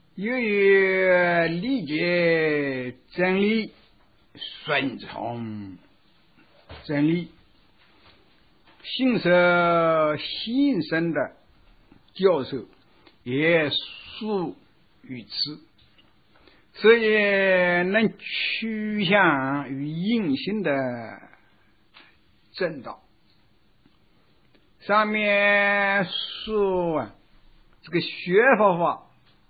由于理解真理，顺从真理，信守信生的教授也属于此，所以能趋向于隐性的正道。上面说这个学佛法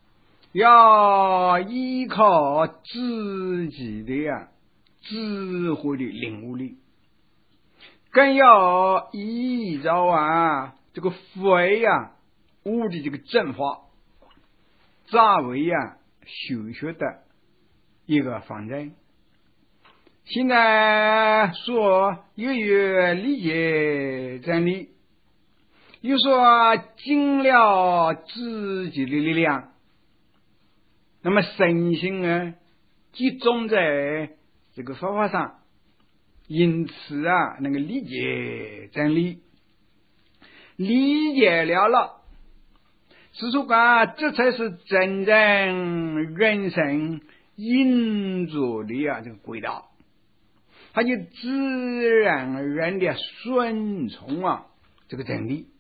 要依靠自己的智慧的领悟力，更要依照这个非悟的这个正法作为修学的一个方针。现在说由于理解真理，又说尽了自己的力量，那么身心集中在这个佛法上，因此能够理解真理，理解了，是说这才是真正人生应走的这个轨道，他就自然而然的顺从这个真理。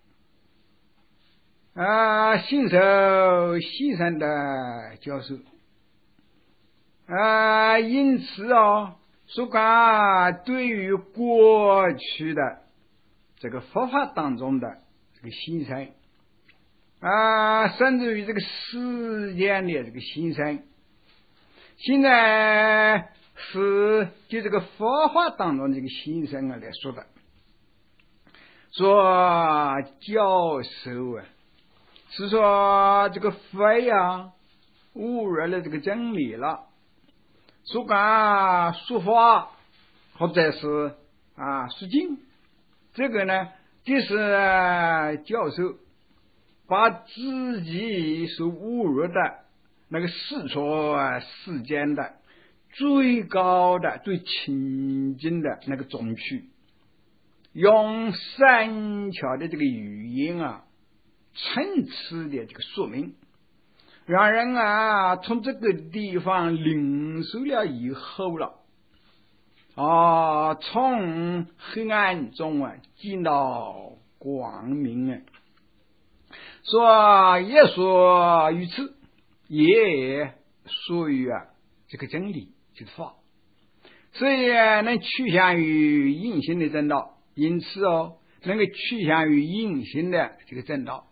信守西山的教授因此说对于过去的这个佛法当中的这个心声甚至于这个世间的这个心声，现在是就这个佛法当中这个心声来说的，说教授是说这个非误入了这个真理了，说说法或者是说经，这个呢就是教授把自己所误入的那个世俗世间的最高的最清净的那个宗趣，用善巧的这个语音层次的这个说明，让人从这个地方领受了以后了从黑暗中进到光明说也说于此，也属于这个真理就是法，所以能趋向于隐性的正道，因此能够趋向于隐性的这个正道。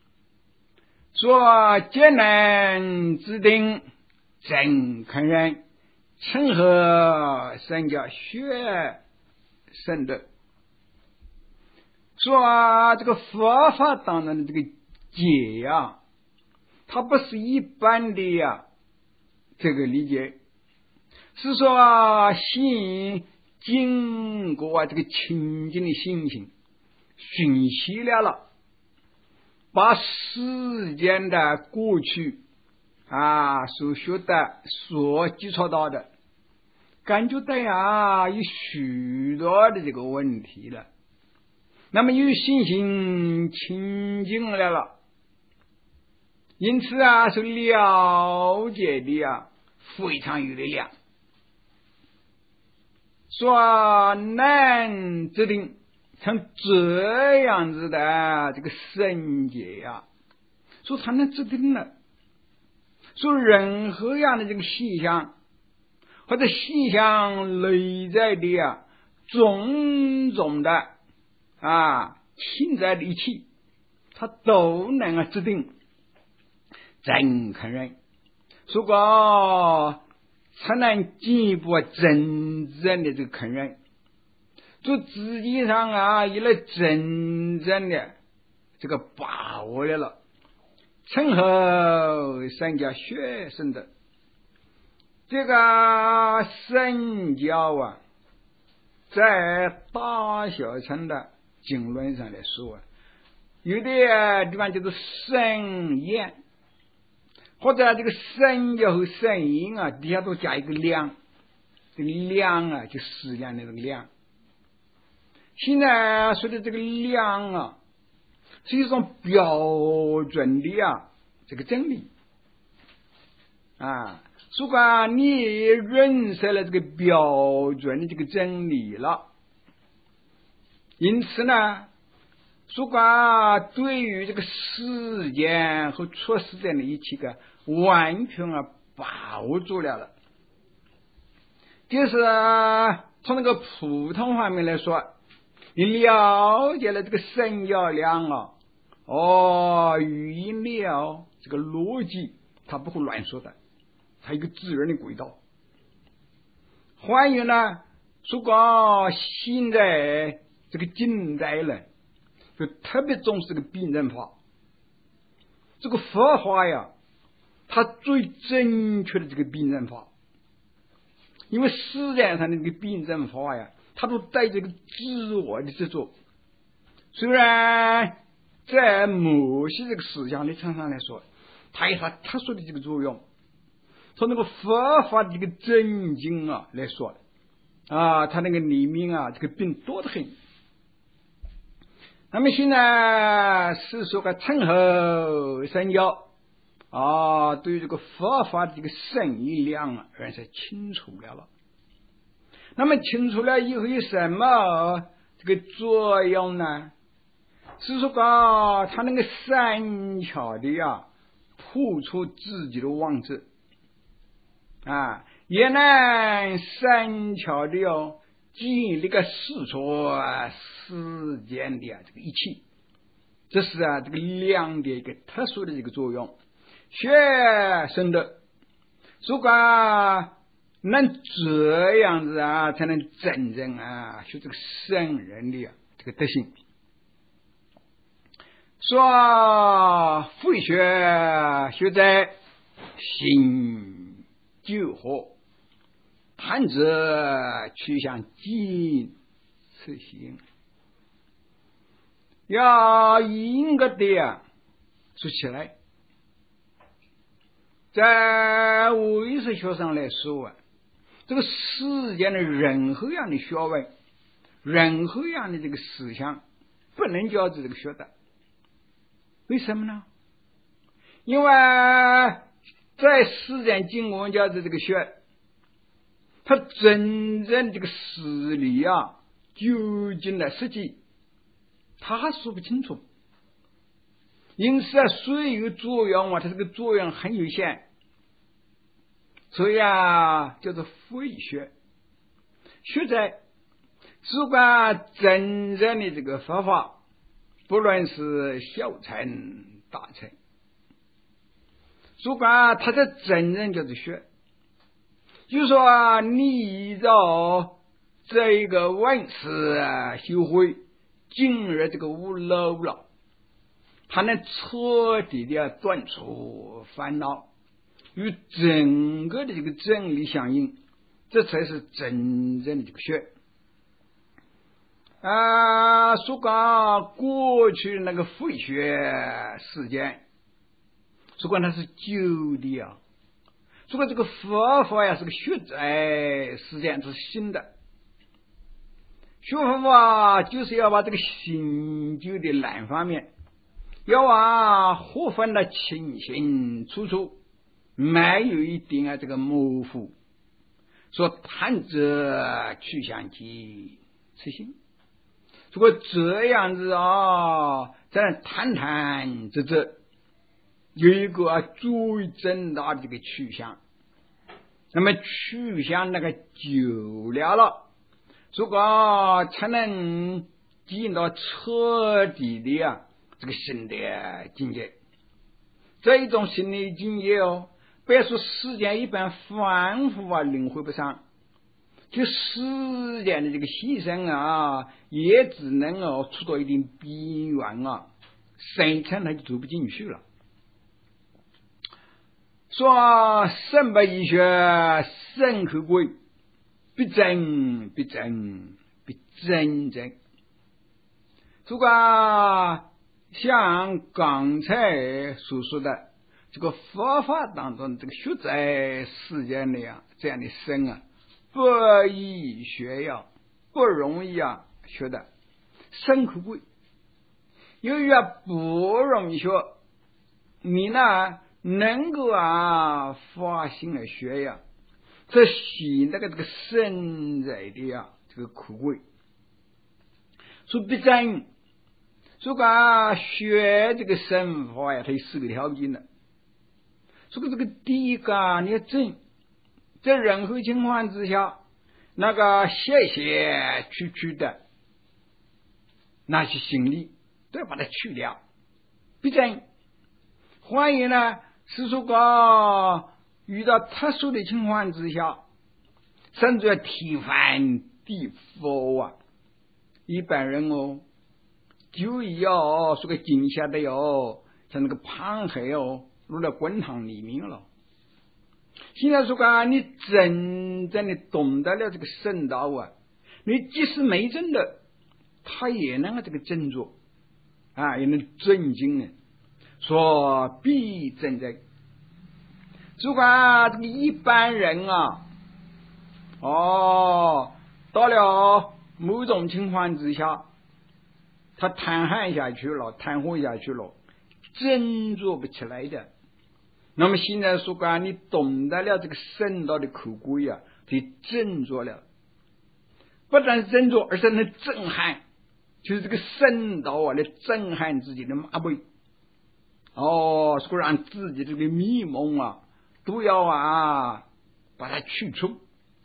说艰难之定真肯人，成何三教学生的。说这个佛法当中的这个解它不是一般的这个理解，是说心经过这个清净的心性熏习了，把世间的过去所学的所接触到的感觉到有许多的这个问题了，那么有信心清净了，因此是了解的非常有力量，说难制定像这样子的这个圣洁说他能制定了，说任何样的这个现象或者现象内在的种种的现在的一切，他都能制定真肯认，如果才能进一步真正的这个肯认，就自己上有了真正的这个把握了，成何三教学生的这个圣教在大小乘的经论上来说有的地方就是圣言，或者这个圣教和圣言底下都加一个量，这个量就适量的这个量。现在说的这个量是一种标准的这个真理， 啊，如果你认识了这个标准的这个真理了，因此呢，如果对于这个时间和出时间的一切个完全把握住了，就是从那个普通方面来说，你了解了这个声调量语音里这个逻辑，它不会乱说的，它有一个自然的轨道。还有呢，如果现在这个近代人就特别重视这个辩证法，这个佛法呀，它最正确的这个辩证法，因为世界上的这个辩证法呀，它都带这个自我的执着。虽然在某些这个思想的层上来说，它有它特殊的这个作用。从那个佛法的这个真经来说它那个里面这个病多得很。那么现在是说个称后圣教对于这个佛法的这个深义量认识清楚了。那么清楚了以后有什么这个作用呢？是说他那个善巧的破除自己的妄执也能善巧的建立个世俗世间的这个一切，这是这个量的一个特殊的这个作用。学生的如果能这样子才能真正学这个圣人的这个德行。说佛学在心救活，谈者趋向尽此行，要严格的说起来，在唯识学上来说这个世间的任何样的学问，任何样的这个思想，不能叫这个学的。为什么呢？因为在世间经过叫这个学，他真正这个实理究竟的实际他还说不清楚，因此虽有作用它这个作用很有限，所以叫做非学。学在如果真正的这个佛法，不论是小乘大乘，如果他这真正叫做学，就是说你依照这个文思修会进入这个五楼了，他能彻底的断除烦恼，与整个的这个真理相应，这才是真正的这个学。说过去那个佛学事件，说它是旧的说这个佛法是个学在事件是新的。学佛法就是要把这个新旧的两方面要划分的清清楚楚，没有一点这个模糊，说谈者趋向其此心。如果这样子才能谈谈这有一个最正大的这个趋向。那么趋向那个久了，如果才能进到彻底的这个新的境界。这一种新的境界别说时间一般反复领会不上，就时间的这个牺牲也只能触到一定边缘深层它就走不进去了。说生不医学，生可贵，必真必真必真真。如果像刚才所说的这个佛法当中这个学在世间里这样的生不易学不容易学的，生可贵。由于不容易学，你呢能够发心来学呀，这显那个这个深在的这个可贵。说必真，说学这个身法呀，它有4个条件的。说这个第一个你要正，在任何情况之下，那个谢谢去的那些行李都要把它去掉，必真。换言呢，是说遇到特殊的情况之下，甚至要天翻地覆一般人就要说个惊吓的像那个螃蟹入了滚塘里面了。现在说你真正的懂得了这个圣道你即使没真的，他也能这个振作也能震惊呢，说必真正。如果这个一般人到了某种情况之下，他瘫痪下去了，瘫痪下去了，振作不起来的。那么现在说你懂得了这个圣道的可贵就振作了，不但是振作，而且能震撼，就是这个圣道来震撼自己的马背说让自己这个迷蒙都要把它去除。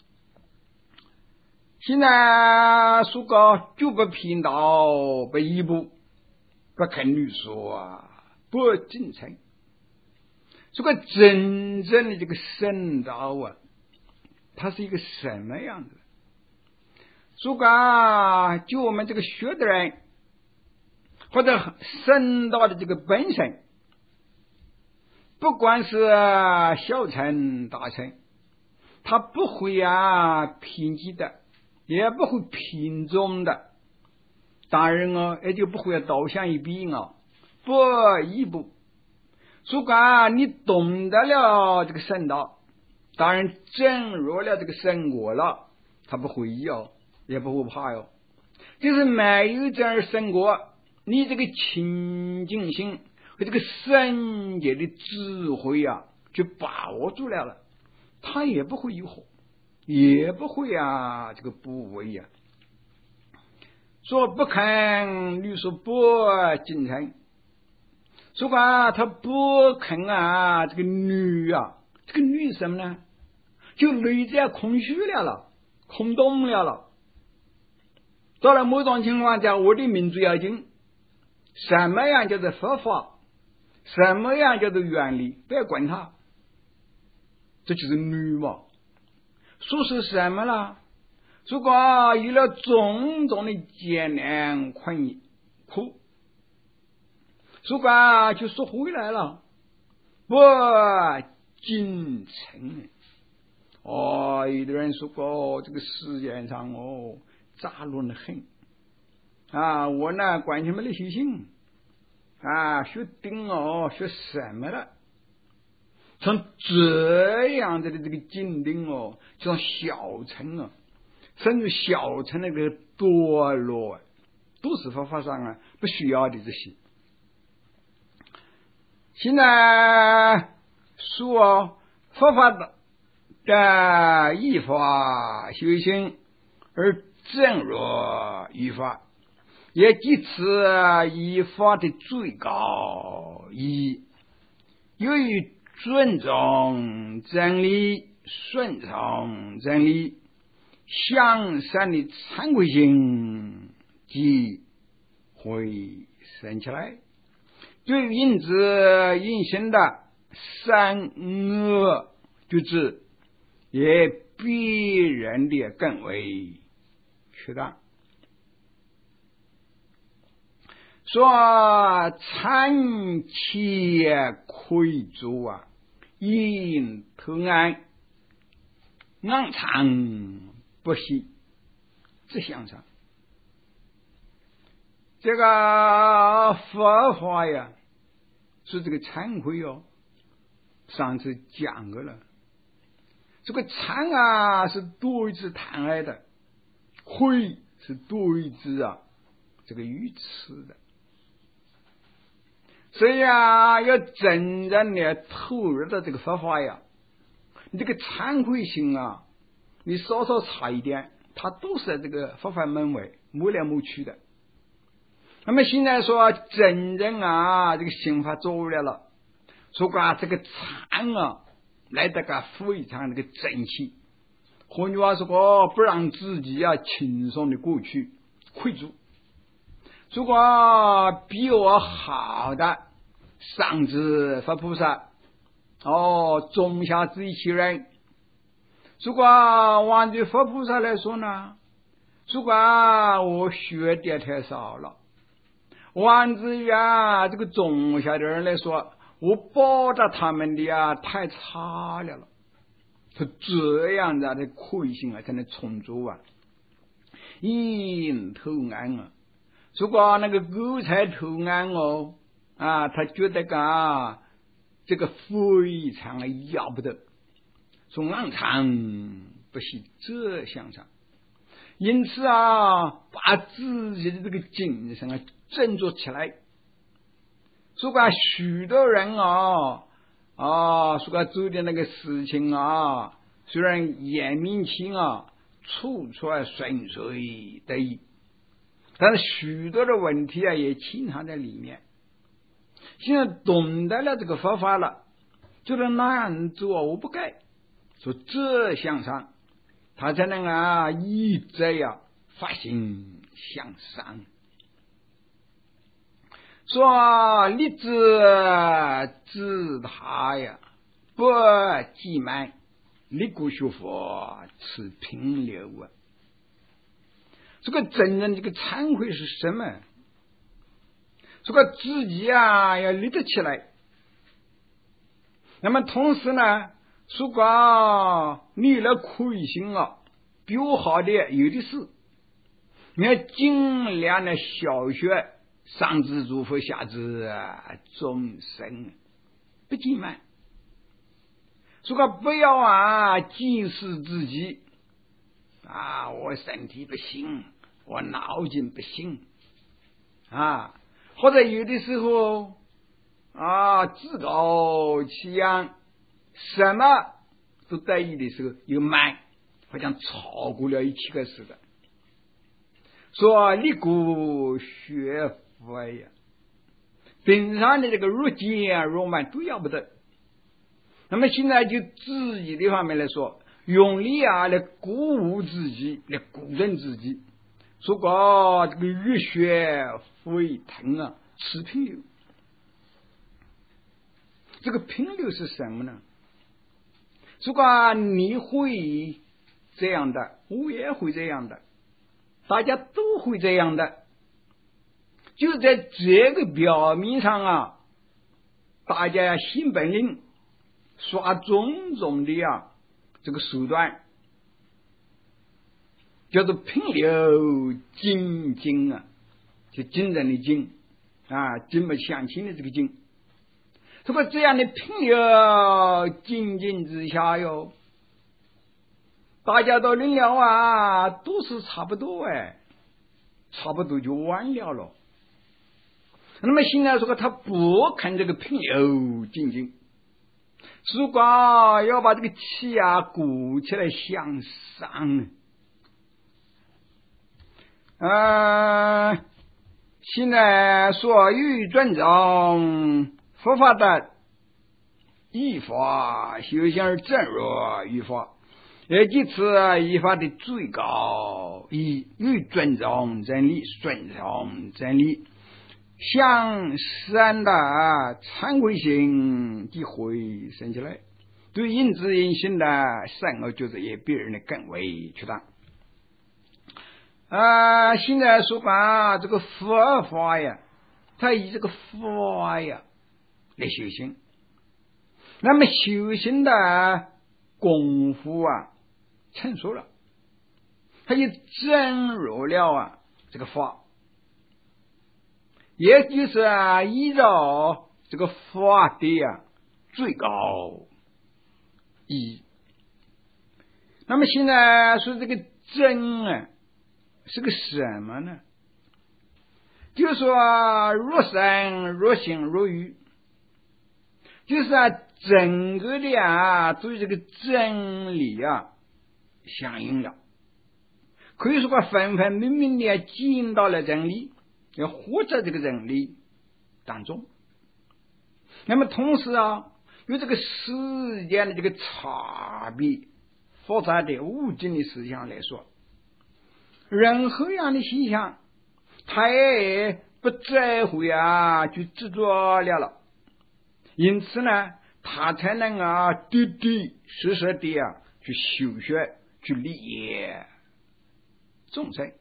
现在说就不频道不一步不肯律说不进城。说真正的这个圣道它是一个什么样子？说就我们这个学的人，或者圣道的这个本身，不管是小乘大乘，他不会偏激的，也不会偏重的，当然也就不会倒向一边不一步。说你懂得了这个圣道，当然证入了这个圣果了，他不会也不会怕就是没有这样圣果，你这个清净心和这个圣洁的智慧就把握住了，他也不会有火，也不会这个不为说不肯律说不进城。说他不肯这个女这个女什么呢？就内在空虚了，空洞了。到了某种情况下，我的民族要紧，什么样叫做佛法，什么样叫做原理，不要管它，这就是女嘛。说是什么了？如果有了种种的艰难困苦，说就说回来了，不进城。有的人说这个世界上杂乱的很我呢管什么的修行学定学什么了？像这样的这个经定就像小乘甚至小乘那个堕落都是佛法上不需要的这些。现在说佛法的依法修行而正入依法，也即此依法的最高意义。由于尊重真理，顺从真理，向善的惭愧心即会升起来，对因子因行的善恶举止也比人的更为适当。说参切愧足因投安昂长不息，这相上这个佛法是这个惭愧上次讲过了。这个惭是多一字贪爱的，愧是多一字这个愚痴的。 所以啊，要真正的投入到这个佛法呀，你这个忏悔心啊，你稍稍差一点，它都是在这个佛法门外摸来摸去的。那么现在说真正啊，这个心法走来了，说啊这个忏啊，来得个非常那个正气。换句话说，不让自己啊轻松的过去愧住。如果比我好的上至佛菩萨，中下至一切人，如果往对佛菩萨来说呢，如果我学的太少了，往至于啊这个中下的人来说，我报答他们的啊太差了。是这样子的愧心啊才能充足啊，因投案啊。如果那个狗才投案他觉得这个非常的要不得，说暗藏不惜这相上，因此啊，把自己的这个精神啊振作起来。说许多人说做的那个事情啊，虽然严明清处处顺遂得意，但是许多的问题啊也潜藏在里面。现在懂得了这个佛法了，觉得那样做我不该，说这向上，他才能一直发心向上。说立志自他呀，不计慢，立故学佛持平流啊。这个真正这个忏悔是什么？这个自己要立得起来。那么同时呢，如果你了亏心比我好的有的是，你要尽量的小学上至诸佛，下至众生，不计慢。如果不要检视自己我身体不行，我脑筋不行或者有的时候自高气扬，什么都得意的时候又慢，好像超过了一切个似的。说立故学佛呀，平常的这个入节入慢都要不得。那么现在就自己的方面来说，用力来鼓舞自己，来鼓励自己。说这个热血沸腾持平流。这个平流是什么呢？如果你会这样的，我也会这样的，大家都会这样的，就在这个表面上大家新本领，耍种种的这个手段，叫做平流精进就精人的精精不相亲的这个精。如果这样的平流精进之下大家都领了都是差不多差不多就完了。那么现在说他不看这个平流精进，如果要把这个气鼓起来向上现在说欲尊重佛法的依法修行而正入于法，也即此依法的最高义，欲尊重真理，顺从真理，向善的忏悔心即会生起来，对因知因行的善恶觉知也别人的更为确当。现在说这个佛法呀，他以这个法呀来修行。那么修行的功夫成熟了，他就真入了这个法，也就是依照这个法的最高意义。那么现在说这个真是个什么呢？ 就说若生若行若语，就是整个的对这个真理相应了，可以说分分明明的进到了真理，要活在这个真理当中。那么同时有这个时间的这个差别复杂的无尽的思想来说，任何样的现象他也不在乎去执着了，因此呢他才能对对实实的去修学去理解众生。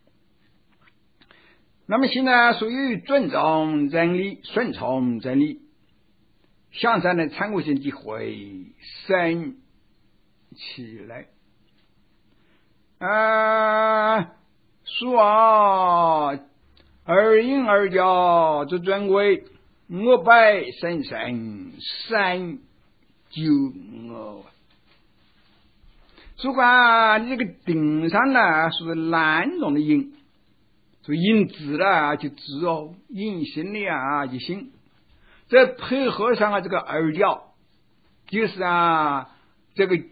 那么现在属于尊重真理顺从真理，向上的参悟性机会升起来说二因二教之尊贵，我拜神神三九我。如果这个顶上呢是两种的因，所以因字就字因心的就心，再配合上这个二教，就是这个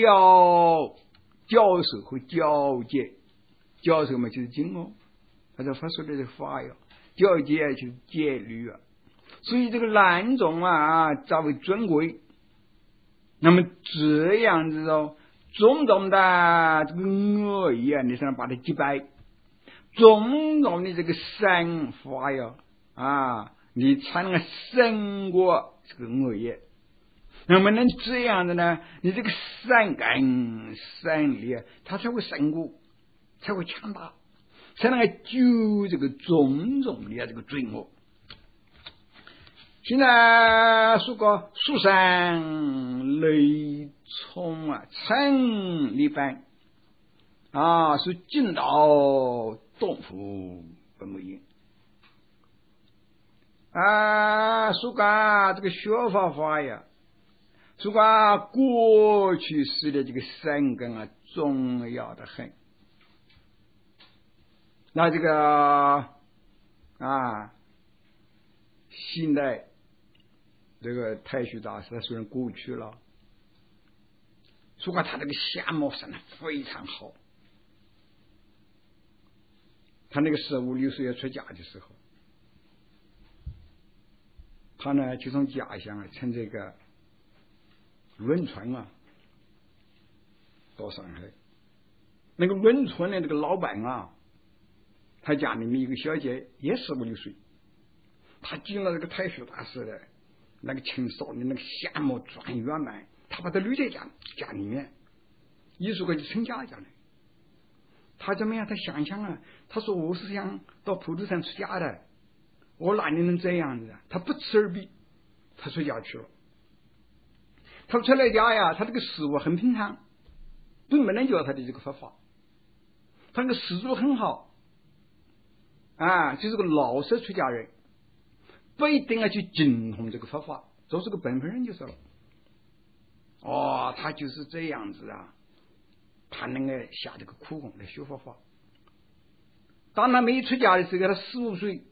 教授和教戒，教授嘛就是经他这发说的是法教戒就是戒律所以这个两种较为尊贵。那么这样子种种的这个恶意你才能把它击败，种种的这个善法你才能胜过这个恶业。那么能这样的呢，你这个善根善力它才会胜过，才会强大，才能救这个种种的这个罪恶。现在说过树上雷冲成立般是进到洞府本没应说过这个学法说过过去式的这个善根重要的很。那这个现代这个太虚大师他虽然过去了，说过他这个相貌生得非常好，他那个15、16岁要出家的时候，他呢就从家乡乘这个轮船到上海。那个轮船的这个老板他家里面一个小姐也15、16岁，他进了这个太虚大师的那个青少年那个相貌专圆满，他把他留在家里面，一说就成家了。他怎么样？他想想他说我是想到普陀山出家的，我哪里能这样子他不辞而别，他出家去了。他出来家他这个师傅很平常，并没能教他的这个佛法，他那个师祖很好就是个老实出家人，不一定要去精通这个佛法，做是个本分人就是了。他就是这样子他能够下这个苦功来学佛法。当他没出家的时候，他15岁，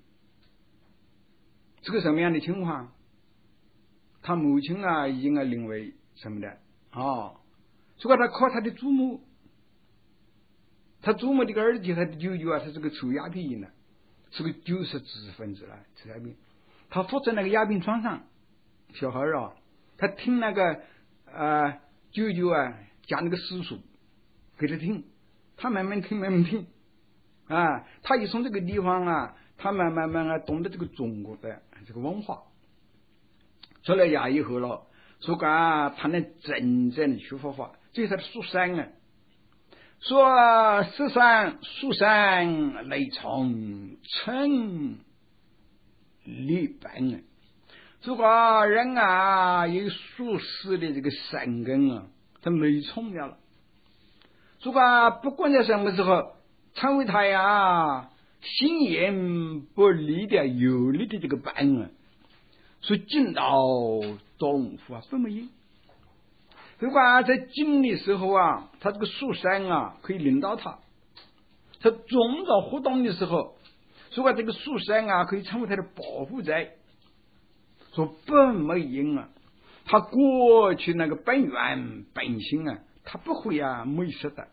是个什么样的情况？他母亲已经领为什么的所以他靠他的祖母，他祖母这个儿子，他的舅舅他是个抽鸦片的，是个90知识分子了，抽鸦片。他伏在那个鸦片床上，小孩他听那个舅舅讲那个史书给他听，他慢慢听他一从这个地方他慢慢懂得这个中国的这个文化。出来家以后了，说他能真正的学佛法，这是他的书山说世上书山雷从成立般如果人有属实的这个善根他雷从了。如果不管在什么时候成为他心言不离的有力的这个般所以进到洞府分没应。如果在进的时候他这个树山可以领导他，他中道活动的时候， 所以这个书生啊，可以成为他的保护者。说本没因啊，他过去那个本源本性啊，他不会没失的。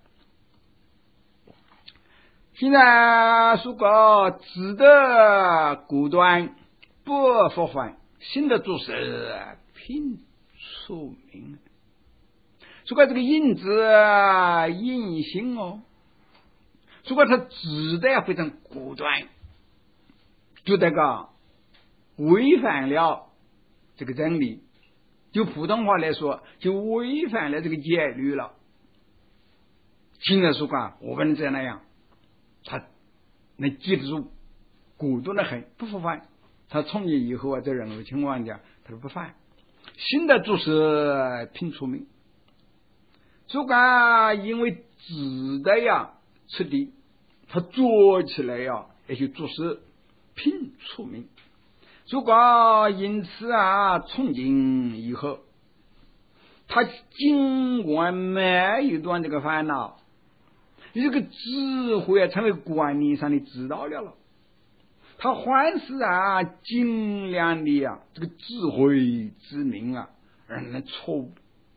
现在说个值得果断不复还，新的做事拼出名。说个这个因子因性哦，说个他值得非常果断，就这个违反了这个真理，就普通话来说，就违反了这个戒律了。现在说个我不能这样，他能记得住，果断的很，不复返。他从今以后啊，在任何情况下，他说不犯。新的做事拼出名，说个因为值得彻底，他做起来也就做事拼出名。如果因此从今以后，他尽管没有断这个烦恼，这个智慧成为管理上的指导了。他还是尽量的这个智慧之名让人错误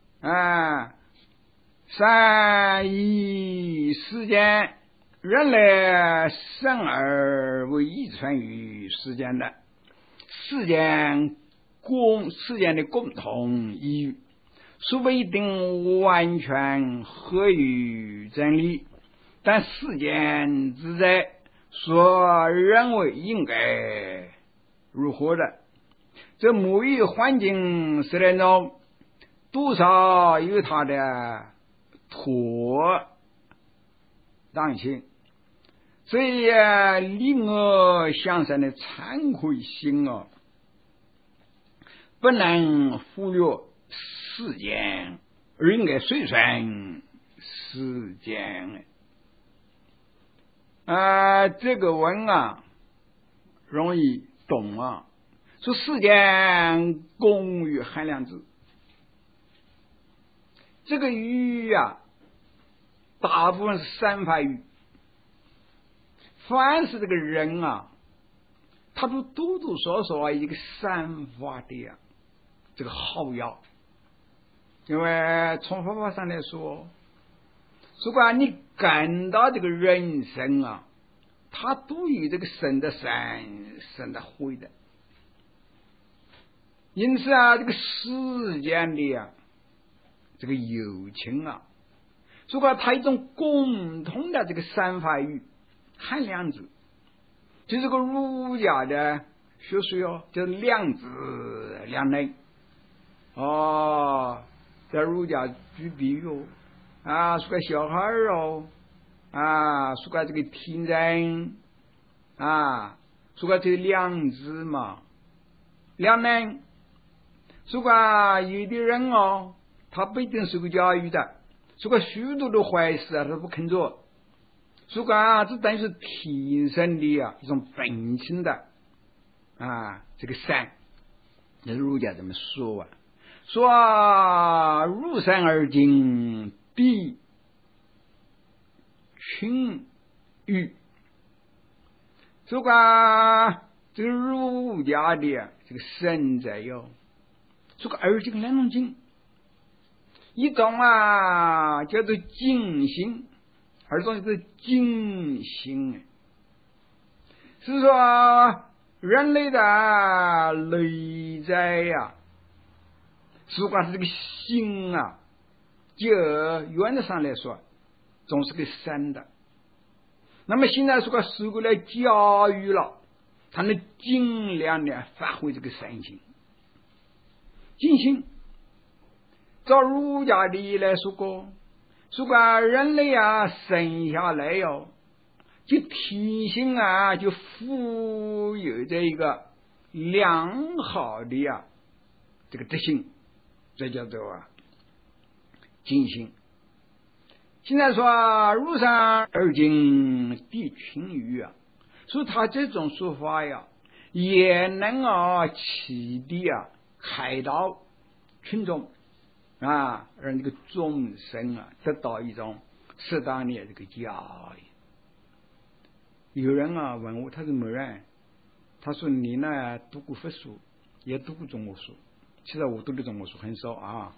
善以世间，人类生而为遗传于世间的世间的共同意义，虽不一定完全合于真理，但世间之在所认为应该如何的，这母语环境实践中多少有它的妥当性，所以令我向上的惭愧心不能忽略世间，而应该随顺世间。这个文容易懂说世间公于汉良子，这个语大部分是三法语。凡是这个人他都多多少少一个三法的这个好药。因为从佛法上来说，如果你感到这个人生他都有这个生的善生的慧的，因此这个世间的这个友情如果他一种共同的这个三法语汉良子，就这个儒家的学说叫良知良能在儒家举比喻说个小孩说个这个天人说个这个良知嘛，良能。说个有的人他不一定是个教育的，说个许多的坏事他不肯做，说个这等于是天生的一种本性的这个善。那儒家这么说说入山而经必群语，说个这个儒家的这个神在说个而经两种经，一种叫做静心，二种就是静心。是说人类的内在如果是这个心就原则上来说总是个善的。那么现在说受过来教育了，他能尽量的发挥这个善心。静心照儒家的来说过，人类生下来就天性就富有这一个良好的这个德行，这叫做静心。现在说入山而经必群语所以他这种说法也能启迪开导群众让这个众生得到一种适当的这个教育。 有人啊问我他是某人，他说你呢读过佛书，也读过中国书，其实我读的中国书很少啊。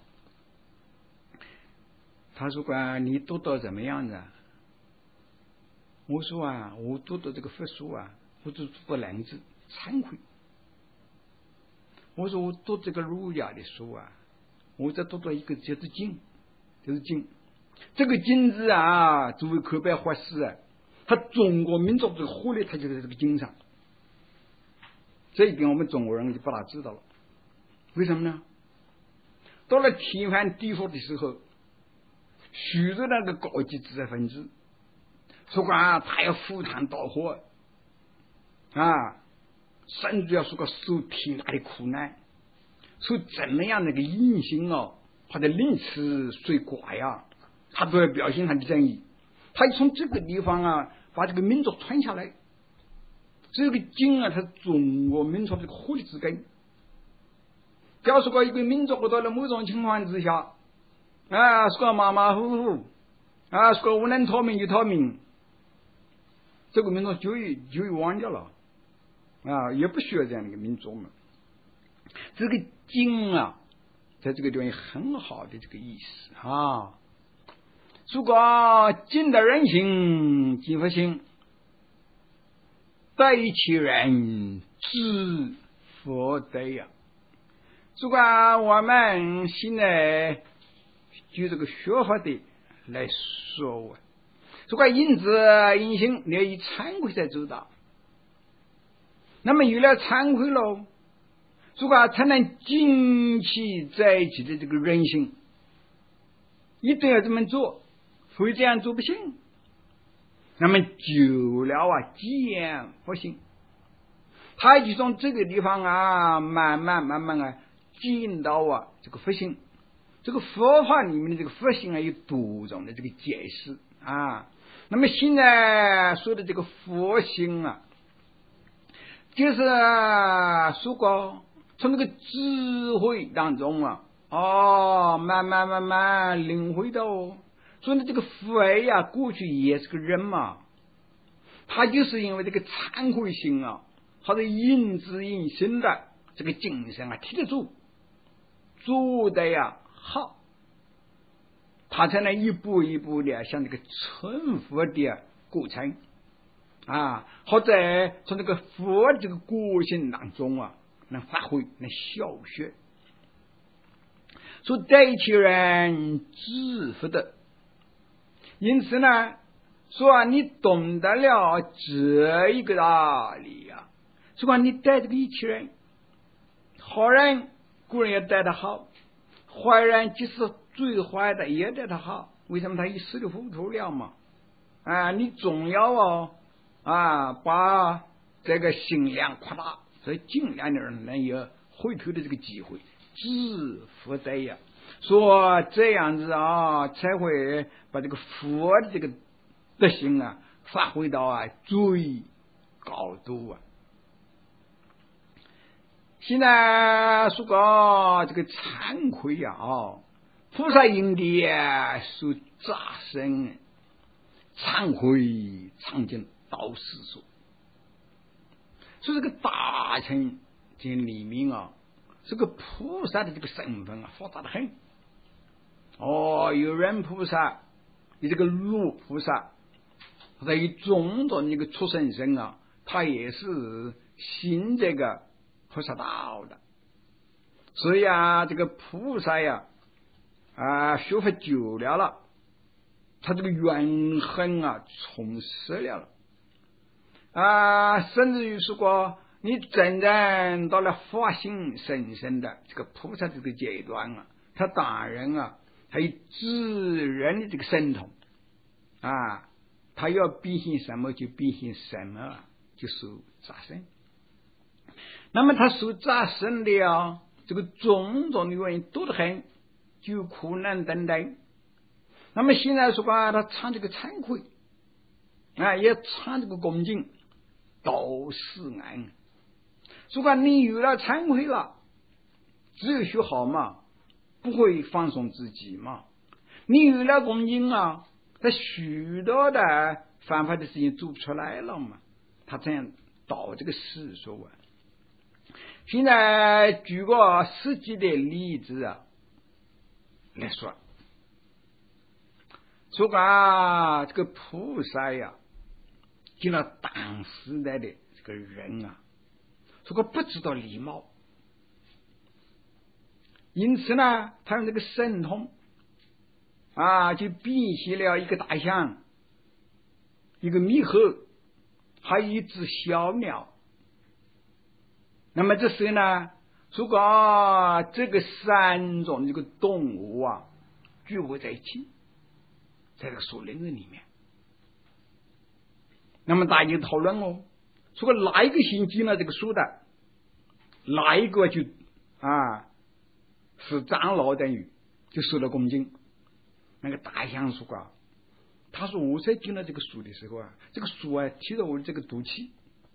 他说你读到怎么样子？我说啊，我读到这个佛书啊，我就读到两个字：惭愧。我说我读这个儒家的书啊，我再读到一个就是经，就是经。这个经字啊，作为口碑化师啊，他中国民族的活力，他就在这个经上。这一点我们中国人就不大知道了。为什么呢？到了天翻地覆的时候，许多那个高级知识分子说他要赴汤蹈火啊，甚至要说受天大的苦难，说怎么样那个隐形哦，或者凌迟水寡呀，他都要表现他的正义。他从这个地方啊，把这个民族传下来。这个经啊，它是中国民族的活力之根。假如说一个民族到了某种情况之下啊，说马马虎虎啊，说无能逃命就逃命，这个民族就忘掉了啊，也不需要这样的一个民族嘛。这个经啊，在这个地方有很好的这个意思啊。如果经得人心，即复心，对其人知佛德呀。如果我们现在就这个学法的来说，如果因子因心，你要以惭愧才走到。那么有了惭愧喽，如果才能精气在一起的这个人性，一定要这么做，非这样做不行。那么久了见佛性，他就从这个地方啊，慢慢啊，进到这个佛性。这个佛法里面的这个佛性啊，有多种的这个解释啊。那么现在说的这个佛性啊，就是说过从这个智慧当中啊，慢慢领会到。所以这个佛呀，过去也是个人嘛，他就是因为这个惭愧心啊，他的因之因心的这个精神啊，提得住，做的呀好，他才能一步一步的向这个成佛的过程啊，或者从这个佛这个个性当中啊，能发挥，能效学。说对其人知佛的。因此呢，说你懂得了这一个道理啊，说你待这个一切人，好人固然要待得好，坏人即使最坏的也待得好。为什么他一时就糊涂了嘛？啊，你总要把这个心量扩大，所以尽量的人能有回头的这个机会，知福德呀。说这样子啊，才会把这个佛的这个德行啊发挥到最高度啊。现在说个这个惭愧菩萨因地说扎身，惭愧常见道士说，所以这个大乘经里面啊，这个菩萨的这个身份啊复杂的很。有人菩萨，有这个路菩萨，或者有种种一个出生生啊，他也是信这个菩萨道的。所以这个菩萨呀，学佛久了，他这个怨恨充实了甚至于说过，你真正到了发心深深的这个菩萨这个阶段他当然他有自然的这个神通他要变现什么就变现什么，就受扎身。那么他受扎身的这个种种的原因多得很，就苦难等等。那么现在说他唱这个惭愧也唱这个恭敬，都是难。如果你有了惭愧了，只有学好嘛，不会放松自己嘛。你有了恭敬他许多的犯法的事情做不出来了嘛。 他这样导这个史书啊。现在举个实际的例子啊来说，说这个菩萨呀，见了当时代的这个人啊，说不知道礼貌，因此呢，他用这个神通就变现了一个大象，一个猕猴，还有一只小鸟。那么这时呢，如果这个三种这个动物啊聚合在一起，在这个树林子里面，那么大家讨论说哪一个先进了这个树的，哪一个就是长老等于就受了恭敬。那个大象说他说我才进了这个树的时候这个树踢到我的这个肚脐。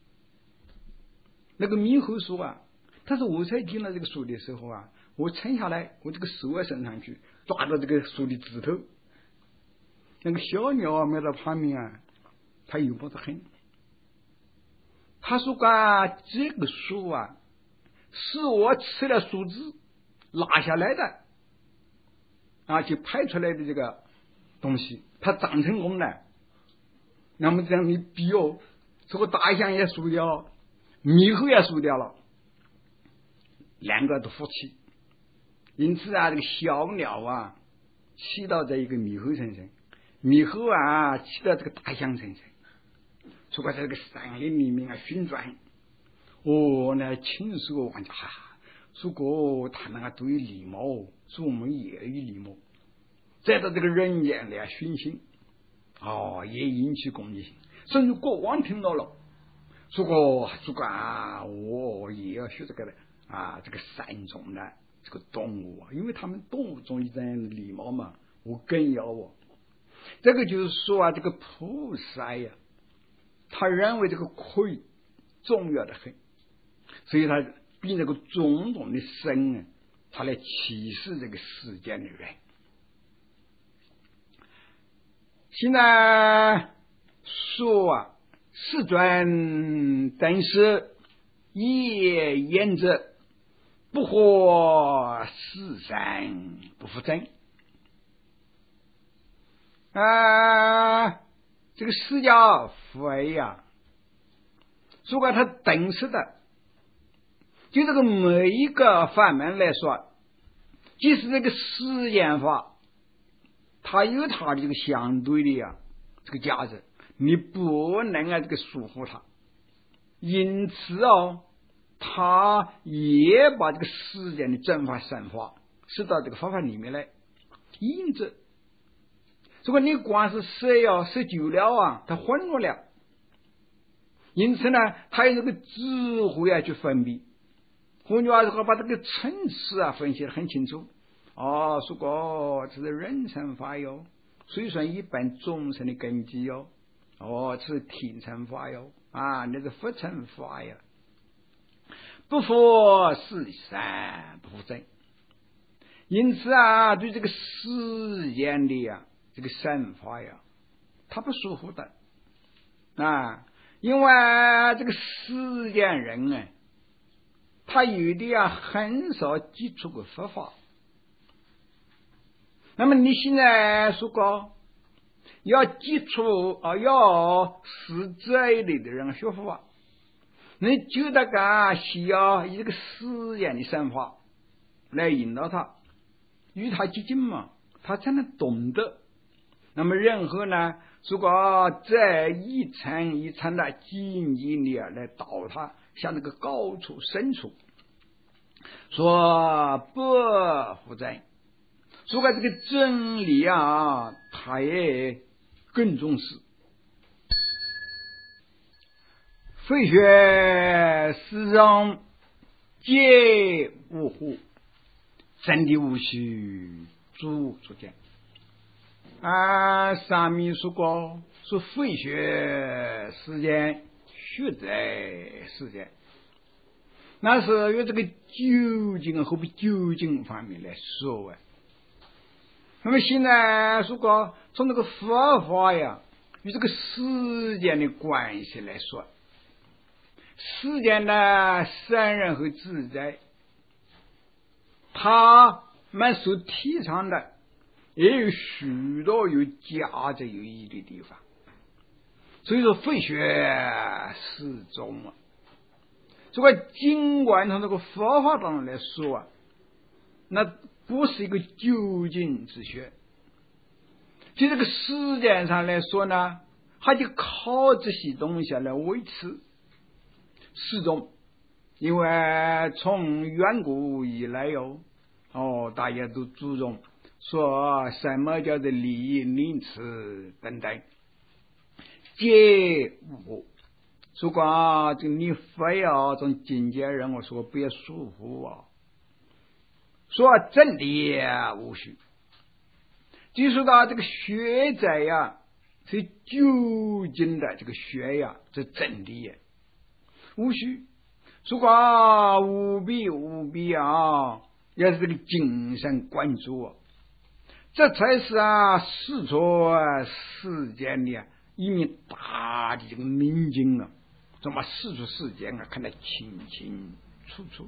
那个猕猴说他说我才进了这个树的时候我撑下来，我这个手伸上去抓到这个树的枝头。那个小鸟没到旁边他又不得很。他说这个树是我吃了树枝拉下来的就排出来的这个东西，它长成功了。那么这样一比这个大象也输掉了，猕猴也输掉了，两个都服气。因此这个小鸟骑到这一个猕猴身上，猕猴骑到这个大象身上，说在这个山林里面旋转。那亲手玩家说他那个都有礼貌，说我们也有礼貌。再到这个人间的熏心也引起攻击性，甚至国王听到了说我也要学这个这个三种的这个动物因为他们动物中有这样的礼貌嘛，我更要这个就是说这个菩萨呀，他认为这个亏重要的很，所以他并这个种种的身他来启示这个世间的人。现在说世尊等是业言者，不惑世山不复真。这个释迦佛如果他等是的，就这个每一个法门来说，即使这个世间法它有它的这个相对的这个价值，你不能这个束缚它。因此他也把这个世间的正法善法释到这个法法里面来印证。如果你光是舍久了他混乱了，因此呢他有这个智慧去分别。换句话说，把这个层次分析得很清楚。说这是人生法虽算一般众生的根基这是天成法那是佛成法不佛是善不真。因此对这个世间的这个善法他不舒服的因为这个世间人他有的很少接触过佛法。那么你现在说要接触要使这一类的人学佛法，你就得需要以这个世间的善法来引导他，与他接近嘛，他才能懂得。那么任何呢，如果这一层一层的渐渐的来导他向这个高处深处，说不负责。说这个真理他也更重视。非学思中皆无乎，真理无须诸见。上面说过，说非学世间，学在世间，那是用这个究竟和不究竟方面来说那么现在说从这个佛法与这个世间的关系来说， 世间的圣人和自在，他们所提倡的也有许多有价值有意义的地方。所以说佛学适中啊。所以尽管从这个佛法当中来说啊，那不是一个究竟之学，就这个时间上来说呢，它就靠这些东西来维持始终。因为从远古以来大家都注重说什么叫做礼义名词等等，皆无。如果这你非要从境界人我说不要束缚啊，说真理无虚。就说到这个学者呀，是究竟的这个学呀，这真理无虚。如果无比啊，要是这个精神关注，这才是世出世间的一面大的这个明镜啊，怎么世出世间看得清清楚楚。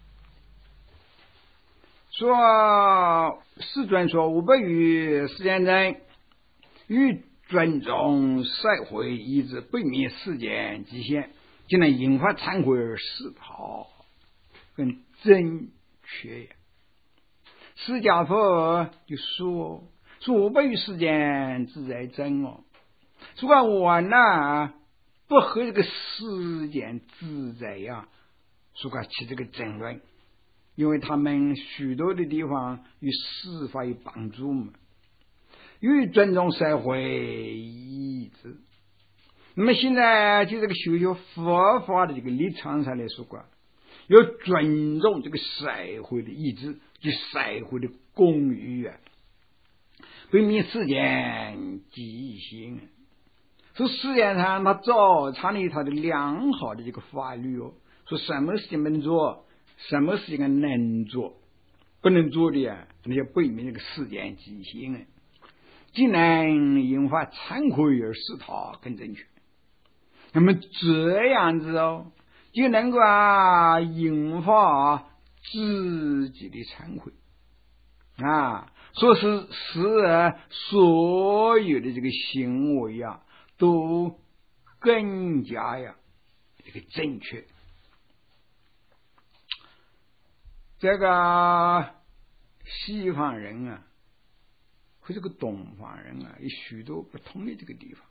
说世尊说500余世间人与尊重社会意志不灭世间极限，就能引发忏悔而思讨，很正确。释迦佛就说500余世间自在真如果我呢不和这个世间自在如果起这个争论，因为他们许多的地方与司法有帮助嘛，与尊重社会意志。那么现在就这个修佛法的这个立场上来说要尊重这个社会的意志，就社会的公义不灭世间极限。说世界上他早产了一套的良好的这个法律说什么事情能做，什么事情能做，不能做的那就不灭这个世间极限既能引发忏悔而思讨更正确。那么这样子就能够引发自己的忏悔说是使所有的这个行为都更加这个正确。这个西方人和这个东方人有许多不同的这个地方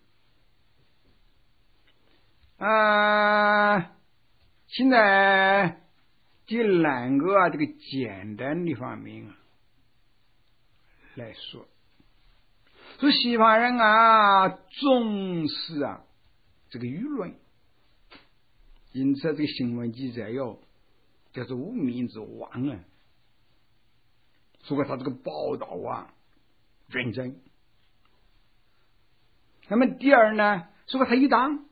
现在就两个这个简单的方面来说，说西方人重视这个舆论，因此这个新闻记者叫做无名之王如果他这个报道认真。那么第二呢，如果他有党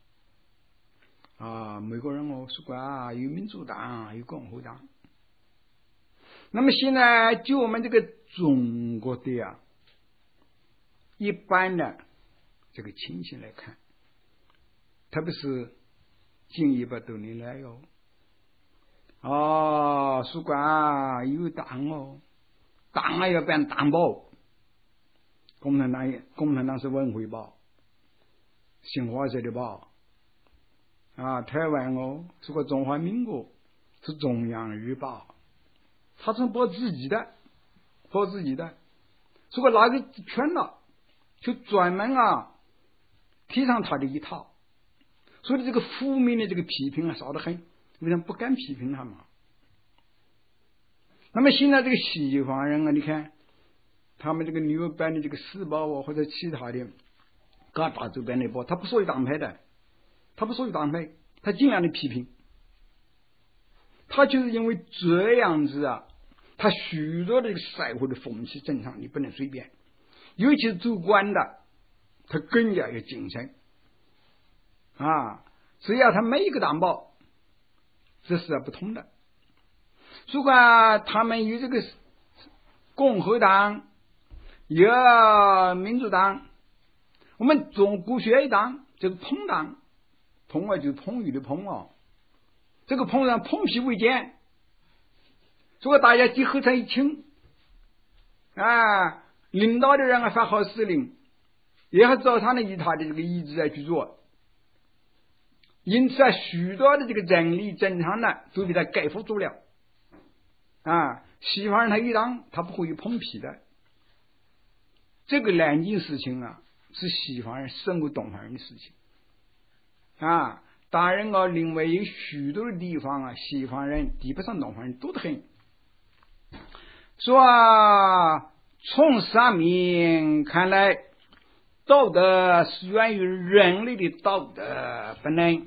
美国人如果有民主党有共和党。那么现在就我们这个中国的一般的这个情形来看，特别是近100多年来如果有党党要变党报，共产党是文汇报、新华社的报台湾如果中华民国是中央日报，他是报自己的。如果哪个圈了，就专门提倡他的一套，所以这个负面的这个批评少得很，为什么不敢批评他嘛？那么现在这个西方人你看他们这个纽约版的这个时报或者其他的各大周边的报，他不属于党派的，他尽量的批评。他就是因为这样子他许多的这个社会的风气正常，你不能随便，尤其是主观的，他更加有精神只要他每一个党报这是不同的。如果他们有这个共和党有民主党，我们中国学一党就是统党，统就是统一的统这个碰上碰皮为奸，所以大家集合在一起啊，领导的人啊发号施令，也要照他的他的这个意志来去做。因此啊，许多的这个人力正常呢，都被他盖覆住了啊。西方人他一当，他不会有碰皮的。这个两件事情啊，是西方人胜过东方人的事情啊。当然啊，另外有许多的地方啊，西方人比不上东方人多得很。说啊，从上面看来，道德是源于人类的道德本能，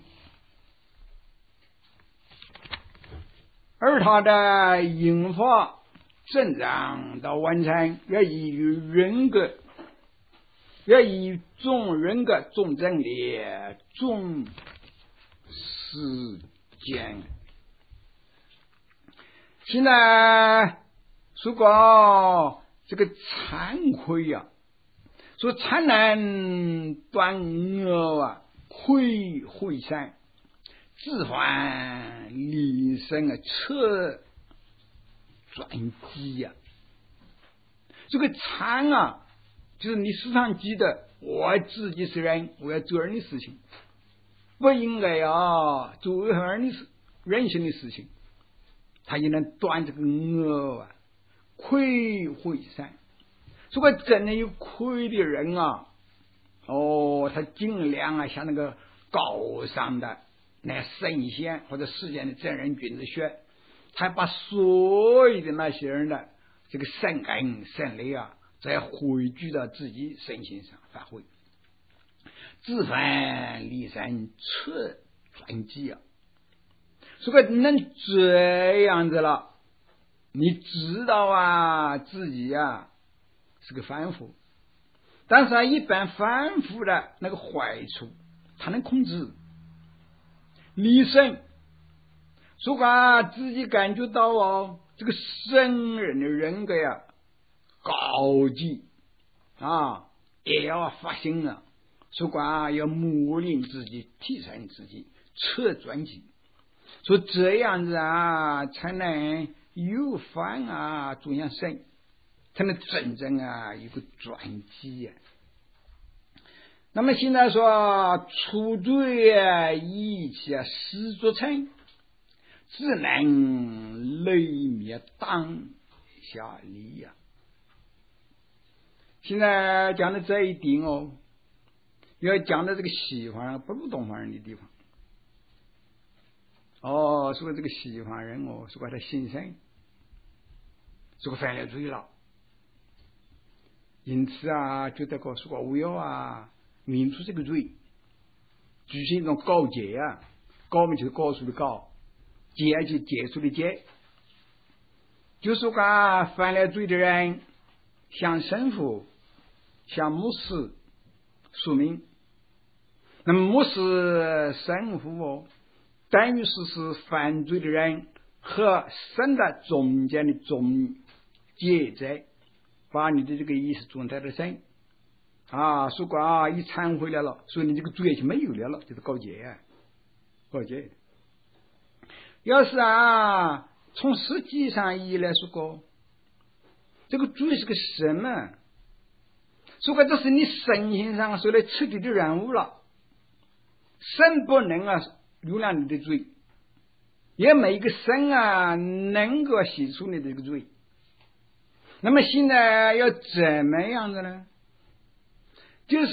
而它的引发增长到完成，要依于人格，要以总人格、总真理、总时间。现在如果这个惭愧啊，说惨难断恶啊，愧会善，自还离身啊，彻转机呀。这个惭啊，就是你时常记得我自己是人，我要做人的事情，不应该啊做人性的事情，他就能断这个恶啊，愧会善。如果真的有愧的人啊，他尽量啊像那个高尚的那圣贤或者世间的正人君子学，他把所有的那些人的这个圣恩圣类啊，再汇聚到自己身心上发挥，自反离身，彻转机啊。如果能这样子了，你知道啊自己啊是个凡夫，但是啊一般凡夫的那个坏处他能控制离身。如果自己感觉到这个圣人的人格呀高级啊，也要发心啊，如果要磨练自己，提升自己，彻转机，说这样子啊才能有反啊走向神，才能真正啊有个转机啊。那么现在说除罪啊一起啊实作成，只能雷灭当下力呀。现在讲的这一点要讲的这个西方人不如东方人的地方。说这个西方人说他心生这个犯了罪了，因此啊觉得说我要啊免除这个罪，举行一种告诫啊，告就是告诉的告，诫就结束的结，就是说犯了罪的人向神父向牧师说明。那么牧师神父等于是犯罪的人和神的中间的中介者，把你的这个意思转在了神啊，如果一忏悔了，所以你这个罪就没有了，就是告诫。要是从实际上意义来说，这个罪是个什么？如果这是你身心上受了彻底的染污了，神不能原谅你的罪，也没一个神能够洗除你的这个罪。那么现在要怎么样的呢？就是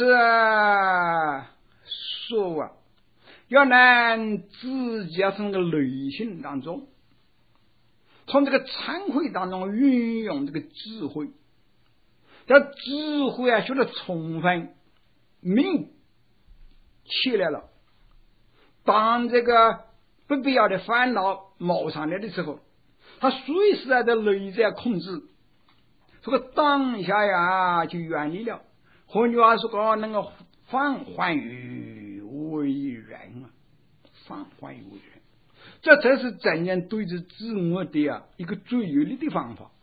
说要让自己从这个内心当中，从这个忏悔当中运用这个智慧，这智慧学得充分明起来了，当这个不必要的烦恼冒上来的时候，他随时在内在控制，这个当下就远离了。换句话说，能够返还于为人返还于为人，这才是真正对治自我的一个最有力的方法。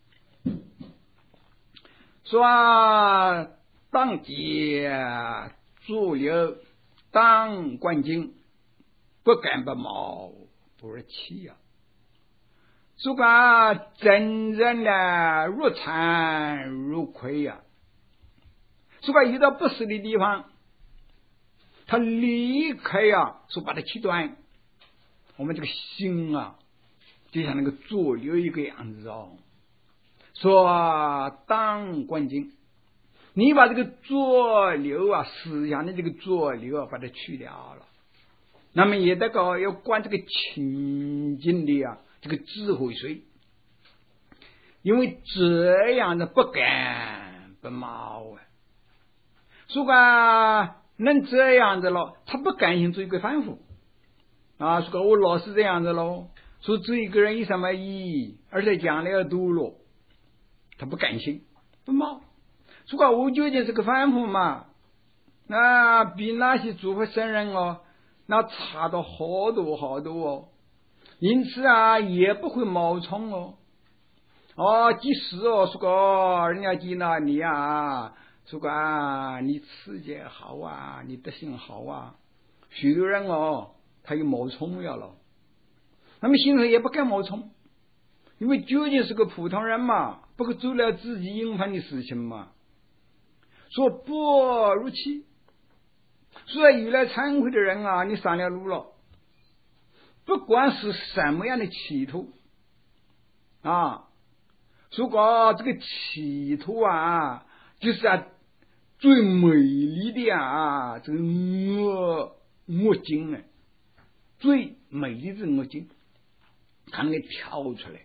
说当节左右当关经，不敢不冒而起呀。如果真正的如惭如愧呀，如果遇到不是的地方，他立刻呀说把它切断。我们这个心啊，就像那个左右一个样子哦。说当观经，你把这个左流啊，思想的这个左流啊，把它去掉了，那么也得搞要观这个清净的啊，这个智慧水，因为这样的不干不冒啊。如果能这样子了，他不甘心做一个凡夫啊。如果我老是这样子喽，说做一个人有什么意义？而且将来要堕落，他不甘心不冒。如果我究竟是个凡夫嘛，那比那些诸佛圣人哦，那差到好多好多哦。因此啊，也不会冒充哦。即使说个人家见了你啊，说个你持戒好啊，你德行好啊，许多人他又冒充了，那么现在也不敢冒充，因为究竟是个普通人嘛，不可做了自己应份的事情嘛。说不如其，所以遇来忏悔的人啊，你上了路了，不管是什么样的企图啊，如果这个企图啊，就是最美丽的这个恶境啊，最美丽的恶境，它能跳出来，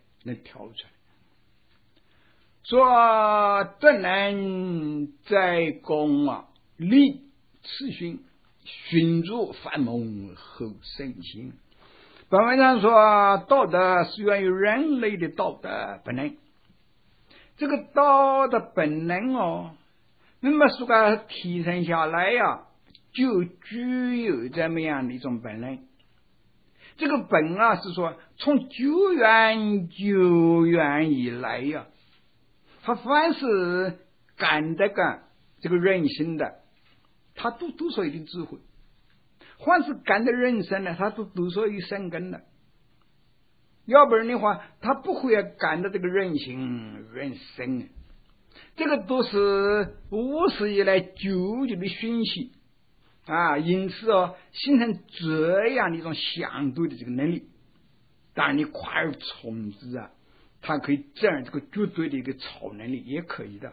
说德能在公啊，立次勋，寻诸凡蒙后圣心。本文上说，道德是源于人类的道德本能。这个道德本能那么说个提升下来呀，就具有这么样的一种本能。这个本是说从久远以来呀，他凡是干这个人心的，他都说一定智慧；凡是干的人生呢，他都说有生根的。要不然的话，他不会干的这个人性人生。这个都是无始以来久久的熏习因此形成这样的一种相对的这个能力。当然你夸而从之它可以这样这个绝对的一个超能力也可以的。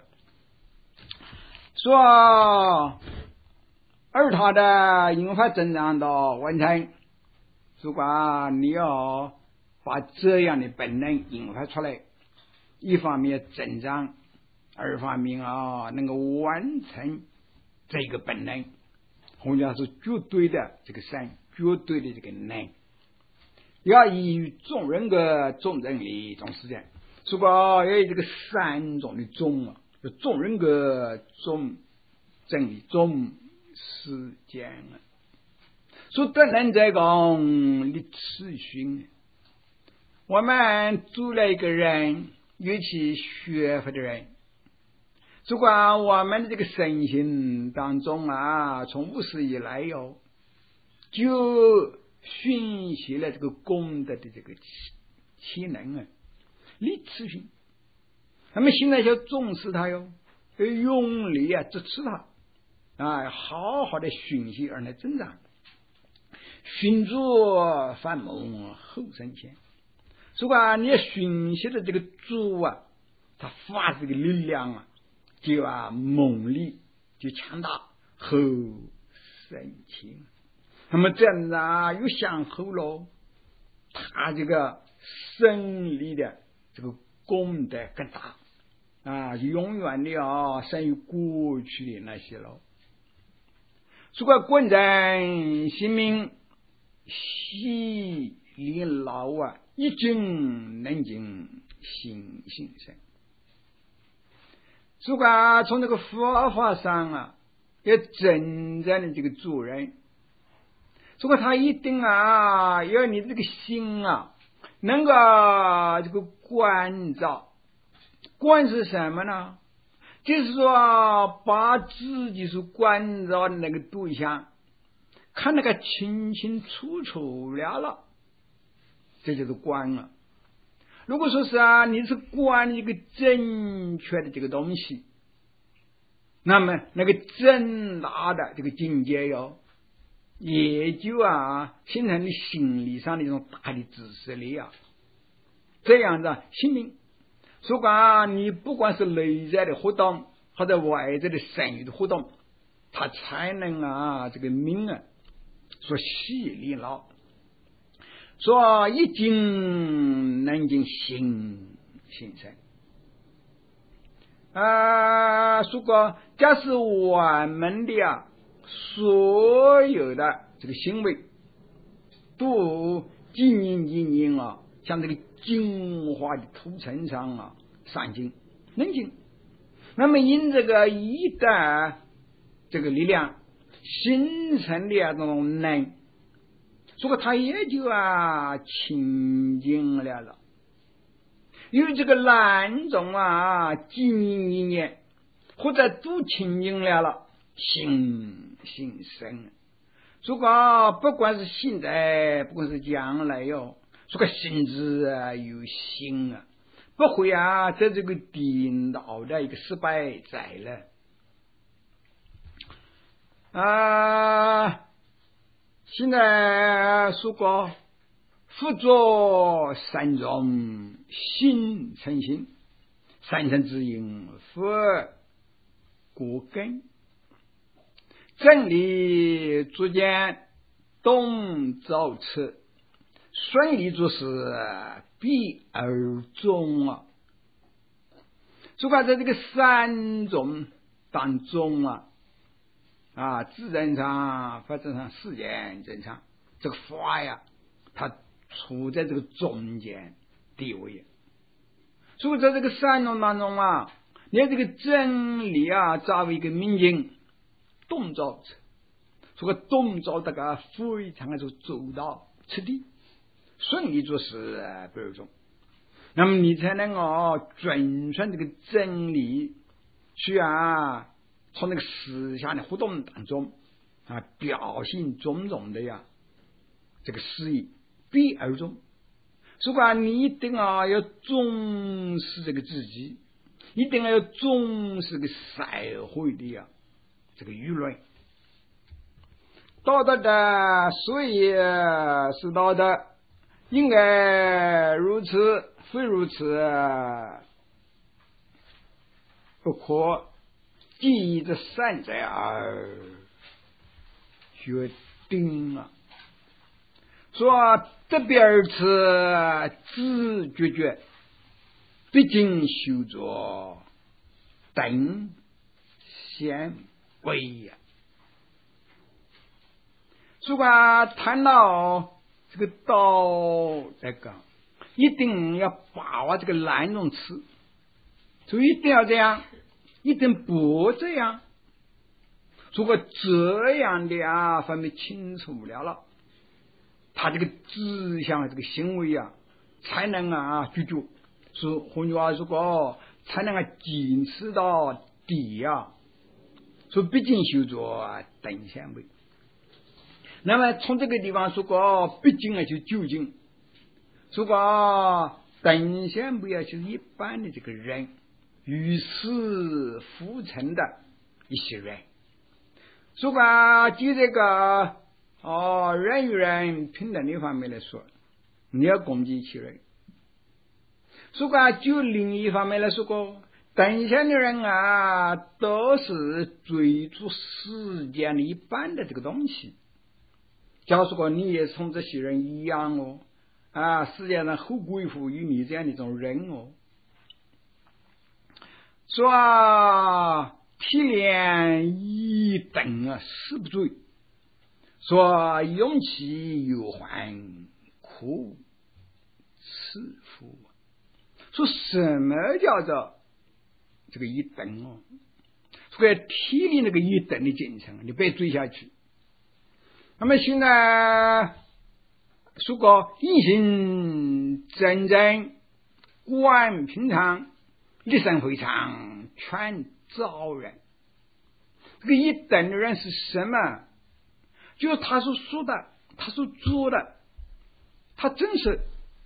说而他的引发增长到完成，如果你要把这样的本能引发出来，一方面增长，二方面能够完成这个本能，或者是绝对的这个善，绝对的这个能，要以众人的众真理众实践。如果要有这个三种的众众人的众真理众实践说德能在讲立次勋。我们做了一个人，尤其学佛的人，如果我们的这个身心当中从无始以来就熏习了这个功德的这个气能立次勋，那么现在要重视它要用力支持它好好的熏习而来增长，熏诸凡蒙后生前。如果你熏习的这个主它发这个力量就猛力就强大后生前。那么这样又向后了，他这个胜利的这个功德更大永远的胜于过去的那些了。如果观人心命喜临老一经能经心性生。如果从这个佛法上要真正的这个做人，如果他一定要你这个心能够这个关照，关是什么呢？就是说把自己所关照的那个对象看那个清清楚楚了， 这就是观了。如果说是你是观一个正确的这个东西，那么那个正大的这个境界也就形成你心理上的一种大的支持力这样子心灵，所以你不管是内在的活动或者外在的生育的活动，它才能这个命所吸力了。说一经能尽心生如果假使我们的所有的这个行为都经营像这个净化的土层上善尽能尽，那么因这个一的这个力量形成的这种能，所以它也就清净了。因为这个难种经营一年或者都清净了心生。如果不管是现在不管是将来这个心智有心不会在这个颠倒的一个失败在了现在说过复作三种心成心，三成之因复果根，真理逐渐动造次，顺利做事必而终就在这个三种当中自然上或者上世间正常这个法它处在这个中间地位，所以在这个三种当中你这个真理作为一个明镜动造，这个动造这个非常的周到彻底顺利做事不而终，那么你才能遵循这个真理去从那个思想的活动当中表现种种的这个事业必而终。所以你一定要重视这个自己，一定要重视这个社会的这个舆论。道德的所以是道德，应该如此，非如此不可。记忆的善哉而决定说这边是自觉毕竟修作等显贵如果谈到这个道这个一定要把握这个难种词，就一定要这样，一定不这样。如果这样的分别清楚了，他这个志向这个行为才能具足。是换句话说才能坚持到底所以毕竟修作等显贵。那么从这个地方说毕竟就究竟，如果等显贵就是一般的这个人与世浮沉的一些人，如果就这个人与人平等的方面来说，你要攻击其人；如果就另一方面来说等显的人都是追逐世间的一般的这个东西。假如说你也从这些人一样世界上后归附于你这样的一种人说体谅一等是不对，说勇气有还苦赐福。说什么叫做这个一等所以体力那个一等的进程你别追下去。那么现在如果一心真正观平常一生非常全造人，这个一等的人是什么？就是他所说的他所做的他真是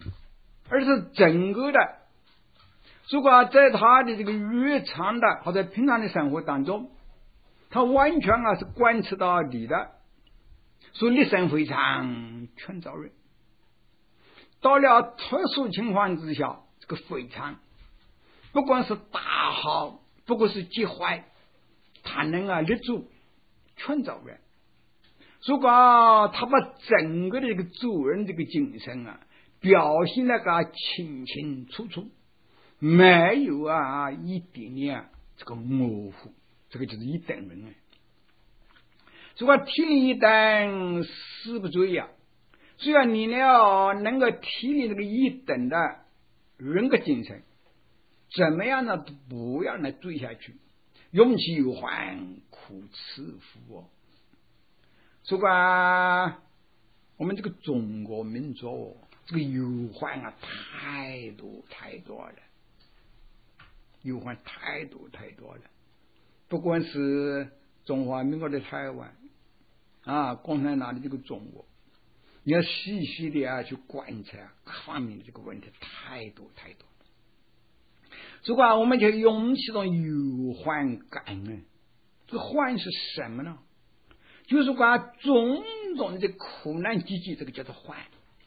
而是整个的。如果在他的这个日常的或者平常的生活当中，他完全是贯彻到底的，所以立身非常全照人。到了特殊情况之下，这个非常不管是大好，不管是极坏，他能立足全照人。如果他把整个的这个做人这个精神表现得清清楚楚，没有一点点这个模糊，这个就是一等人如果体力一等死不追虽然你能够体力这个一等的人格精神，怎么样呢都不要来追下去，勇气有患苦赐福如果我们这个中国民族这个忧患太多太多了，忧患太多太多了，不管是中华民国的台湾共产党的这个中国，你要细细的去观察各方面的这个问题太多太多。如果我们就用这种忧患感恩，这个患是什么呢？就是把种种的苦难积极，这个叫做患。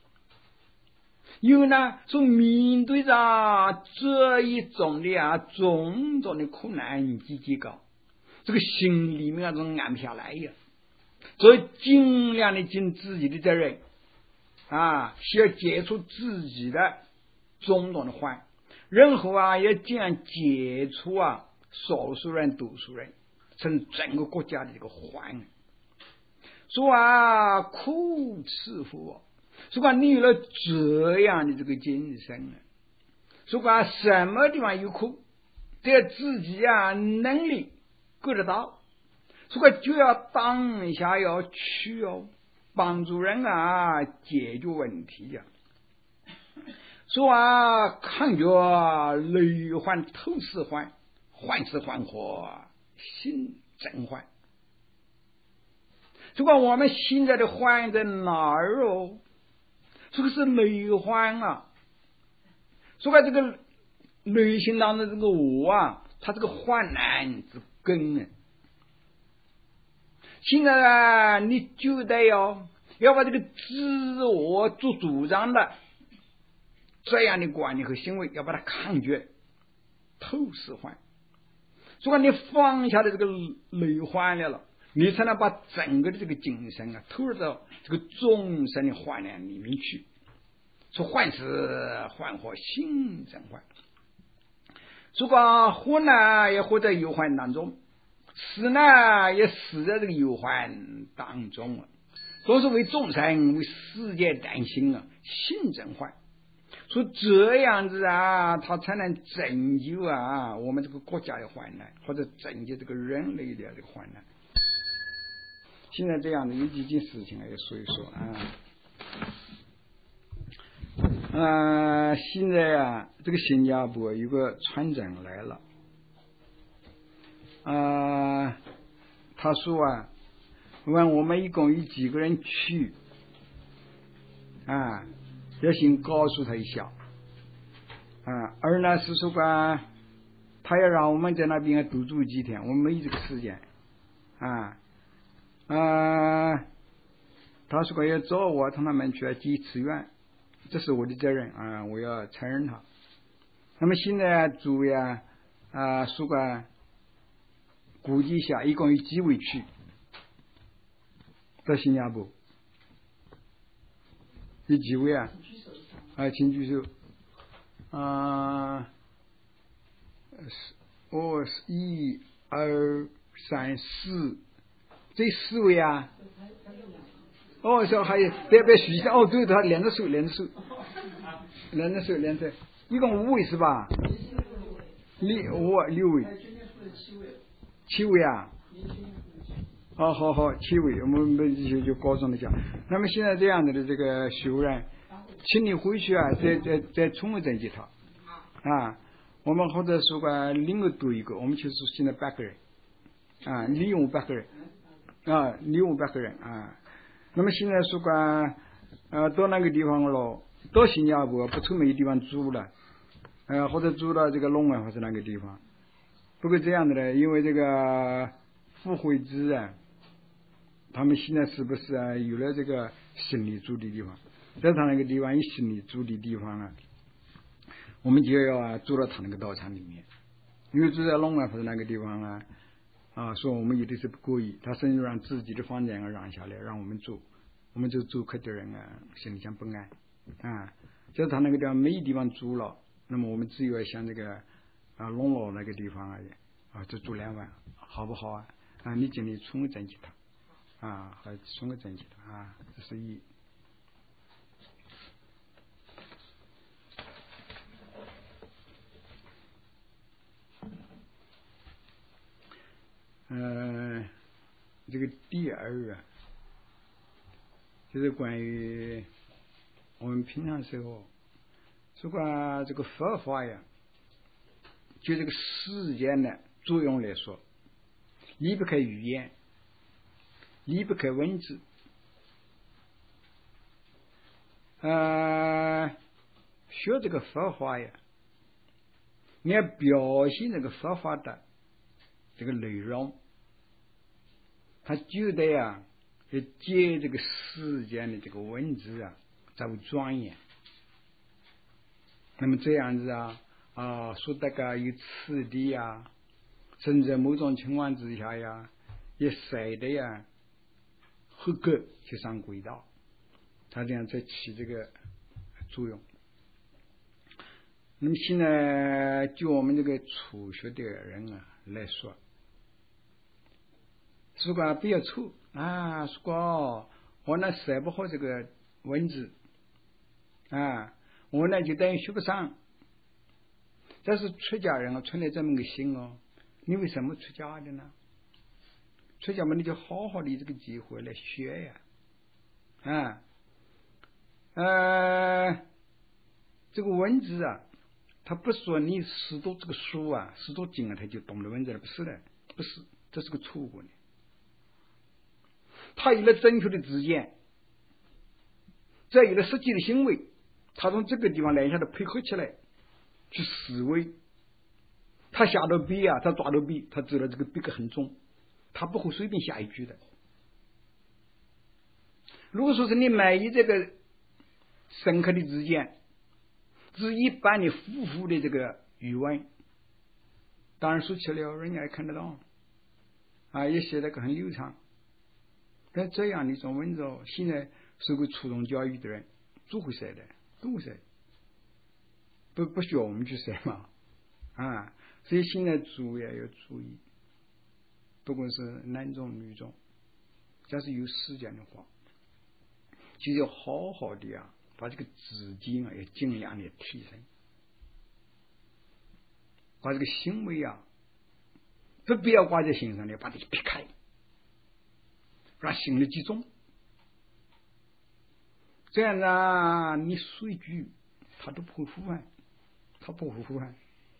因为呢，说面对着这一种的种种的苦难积极这个心里面都安不下来所以尽量的尽自己的责任需要解除自己的种种的患，任何要尽量解除少数人多数人甚至整个国家的这个患。说苦赐福如果你有了这样的这个精神如果什么地方有苦，只要自己能力够得到，如果就要当下要去帮助人解决问题说抗绝累患头次患，患是患祸心真患。如果我们现在的患在哪儿这个是累患如果这个内心当中这个我它这个患难之根现在你就得要把这个自我做主张的这样的观念和行为要把它抗绝透视患。如果你放下的这个累患了，你才能把整个的这个精神投入到这个众生的患难里面去。说患是患祸心真患，如果活呢也活在忧患当中，死呢也死在这个忧患当中都是为众生为世界担心心真患。说这样子他才能拯救我们这个国家的患难，或者拯救这个人类的这个患难。现在这样的有几件事情也说一说现在这个新加坡有个船长来了他说问我们一共有几个人去要先告诉他一下而呢是说他要让我们在那边多住几天，我们没有这个时间他说要找我同他们去济慈愿，这是我的责任我要承认他。那么现在主说估计一下一共有几位去到新加坡，有几位请举手1、2、3、4，这4位说还有别许一下对，他连着手，一共5位是吧？6位，7位好7位，我们就告诉了一下。那么现在这样的这个修人，请你回去再重新整理他我们或者说另外多一个，我们就是现在8个人利用8个人利用8个人那么现在说到那个地方了， 到新加坡不愁没地方住了，或者住到这个龙安或者那个地方。不过这样的呢，因为这个傅慧芝啊，他们现在是不是啊有了这个心理住的地方？在他那个地方有心理住的地方啊，我们就要住到他那个道场里面。因为住在龙安或者那个地方啊，说我们有的是不过意，他甚至让自己的房间让下来让我们住，我们这住客的人啊心里想不安啊。在他那个地方没地方住了，那么我们只有像这个龙罗那个地方就住2晚，好不好啊？你尽力充个证给他还充个证给他这是一。这个第二就是关于我们平常时候，如果这个佛法呀，就这个时间的作用来说，离不开语言，离不开文字。学这个佛法呀，你要表现这个佛法的这个内容，他就得要借这个时间的这个文字才会庄严。那么这样子说这个有次第甚至某种情况之下也使得合格去上轨道，他这样在起这个作用。那么现在就我们这个初学的人来说，如果不要错如果我写不好这个文字我就等于学不上。但是出家人存在这么个心你为什么出家的呢？出家嘛，你就好好的这个机会来学这个文字他不说你识读这个书识读经他就懂得文字了，不是的，不是，这是个错误的。他有了正确的知见，再有了实际的行为，他从这个地方来下的配合起来去思维，他下到笔他抓到笔，他知道这个笔很重，他不会随便下一句的。如果说是你没有这个深刻的知见，只一般的浮浮的这个语文，当然说起来人家也看得到也写得很流畅。但这样的一种文字现在受过初中教育的人都会写的，都会写，不需要我们去写嘛所以现在主要注意，不管是男众女众，假是有时间的话，就要好好的把这个资金要尽量的提升，把这个行为不必要挂在心上的，把它撇开，让心里集中。这样你说一句他都不会胡犯，他不会胡犯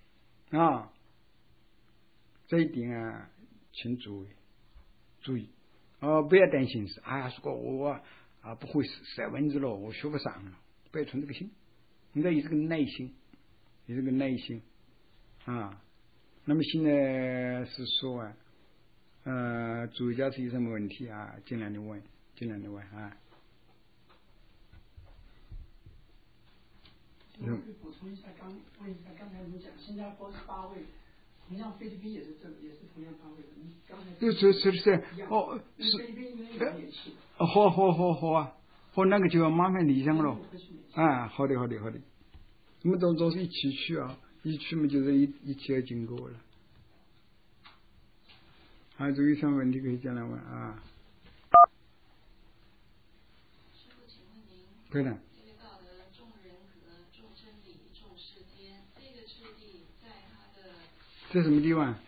这一点请注意不要担心是如果我不会写文字了，我学不上了，不要存这个心，应该有这个耐心，有这个耐心那么现在是说主家是有什么问题尽量的问我可以补充一下，问一下，刚才你讲新加坡是8位，同样菲律宾也是同样8位的。你刚才是菲律宾因为有联系。 好，那个就要麻烦理想了好的。我们总是一起去一去嘛就是一起要经过了。这有什么问题可以讲来问师父，请问您， 对的。 这个道德重人格、重真理、重世间，这个次第在他的在什么地方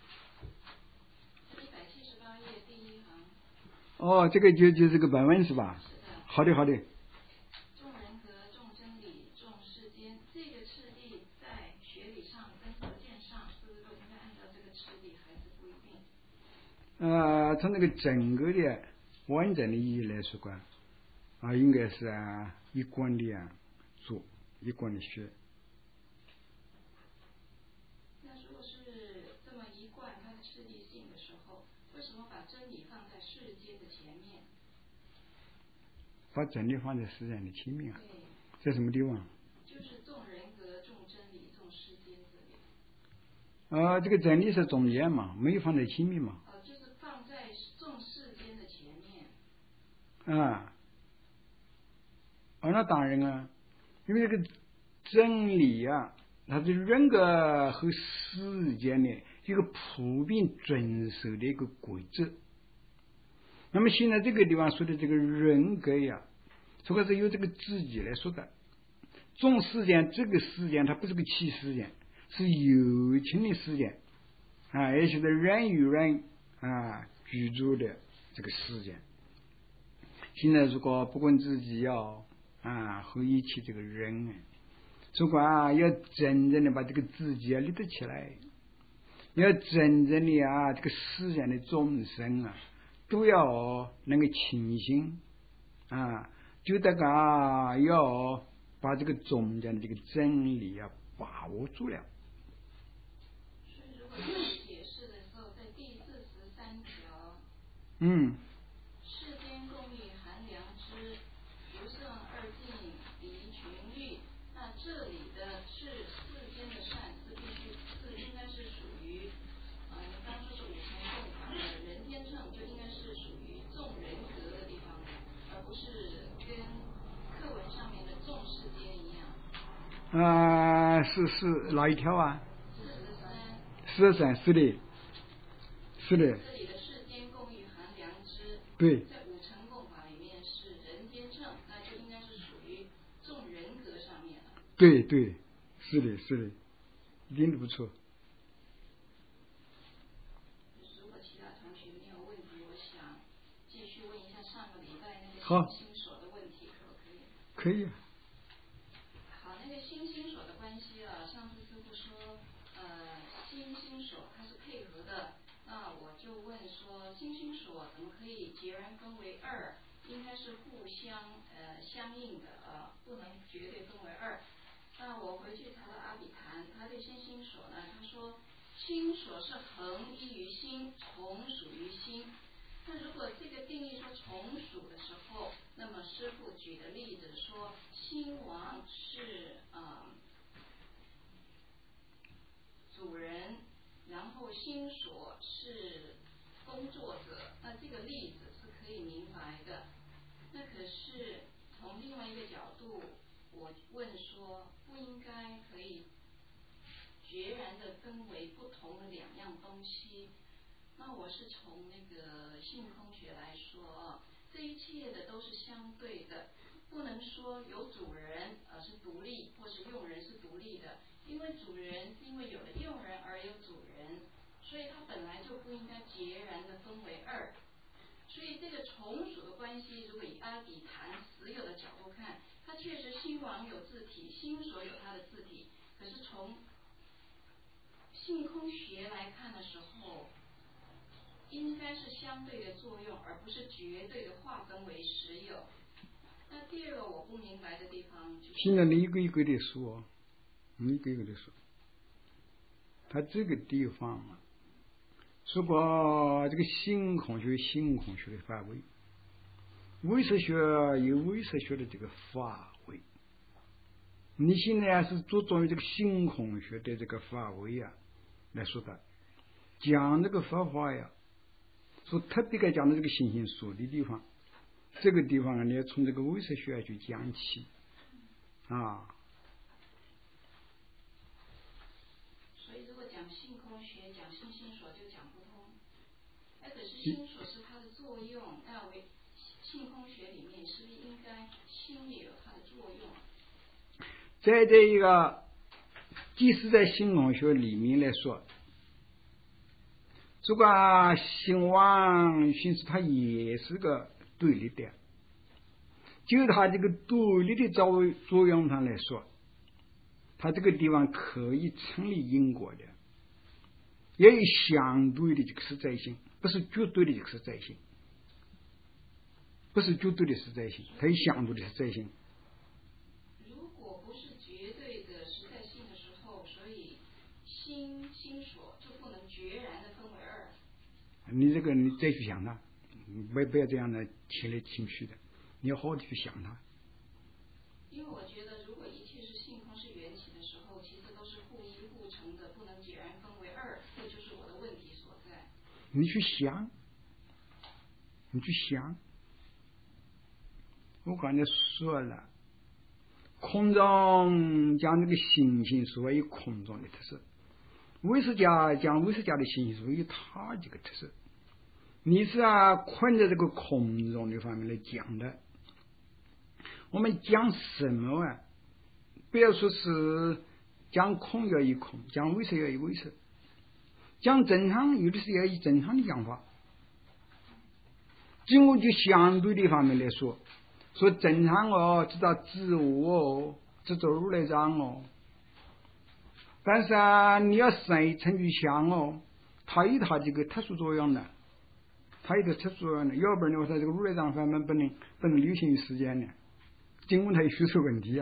？178页第1行。 这个就是个本文是吧？ 是的。 好的。 重人格、重真理、重世间，这个次第在学理上跟实践上，是不是都应该按照这个次第，还是不一定？ 从那个整个的完整的意义来说应该是一贯的一贯的学。 那如果是这么一贯它的次第性的时候，为什么把真理放在世间的前面？ 把真理放在世间的前面啊？ 对。 在什么地方？ 就是重人格、重真理、重世间这里。 这个真理是中间嘛，没有放在前面嘛。 就是放在重世间的前面。 那当然啊，因为这个真理啊，它是人格和世间的一个普遍遵守的一个规则。那么现在这个地方说的这个人格呀，这个是由这个自己来说的。众世间，这个世间它不是个奇世间，是有情的世间也就是人与人居住的这个世间。现在如果不管自己和一切这个人如果要真正的把这个自己立得起来，要真正的这个世间的众生都要能够清醒就得要把这个中间的这个真理把握住了。 所以如果解释的时候，在第43条，世间共欲含良知，不胜二境离群欲。那这里的是世间的善，是必须是应该是属于你刚说是五层共法的人天乘，就应该是属于众人格的地方，而不是跟课文上面的众世间一样。 是哪一条啊 ？43。 是的。 这里的世间共欲含良知， 对， 在五乘共法里面是人天乘，那就应该是属于众人格上面了。 对，是的，一定的不错。 如果其他同学没有问题，我想继续问一下上个礼拜那个星星所的问题，可不可以？ 可以。 好，那个星星所的关系上次师父说星星所它是配合的，那我就问说星星所怎么可以截然分为二？应该是互相相应的不能绝对分为二。那我回去查了阿比昙，他对星星所呢，他说星所是恒依于心，从属于心。那如果这个定义说从属的时候，那么师父举的例子说星王是主人，然后星所是工作者，那这个例子是可以明白的。那可是从另外一个角度，我问说不应该可以决然的分为不同的两样东西。那我是从那个性空学来说这一切的都是相对的，不能说有主人是独立，或是用人是独立的，因为主人因为有了用人而有主人，所以它本来就不应该截然的分为二。所以这个从属的关系，如果以阿比昙实有的角度看，它确实星王有自体，星所有它的自体，可是从性空学来看的时候，应该是相对的作用，而不是绝对的划分为实有。那第二个我不明白的地方就是， 现在你一个一个的说，他这个地方如果这个性空学的范围，唯识学有唯识学的这个范围，你现在是着重于这个性空学的这个范围来说的，讲这个方法说特别该讲的这个行星所的地方，这个地方你要从这个唯识学去讲起所以如果讲性空学，讲星星所就讲不通。可是星所是它的作用，那为性空学里面是不是应该星也有它的作用？ 在这一个，即使在性空学里面来说，这个星王星是它也是个对立的，就它这个对立的作用上来说，它这个地方可以成立因果的，也有相对的这个实在性，不是绝对的这个实在性，它有相对的实在性。 如果不是绝你这个你再去想它，不要这样的情来情绪的，你要好好的去想它。 因为我觉得，如果一切是性空是缘起的时候，其实都是互依互成的，不能截然分为二，这就是我的问题所在。 你去想，我刚才说了，空中将这个行星说有空中的特色，唯识家将唯识家的行星说有它这个特色。你是困在这个空中的方面来讲的。我们讲什么不要说是讲空要以空，讲唯识要以唯识，讲正常有的是要以正常的讲法。经过就相对的方面来说正常知道自我知道如来藏但是你要深一层去想它有它这个特殊作用的，要不然的话它这个如来藏方面不能流行于世间的，尽管它有许多问题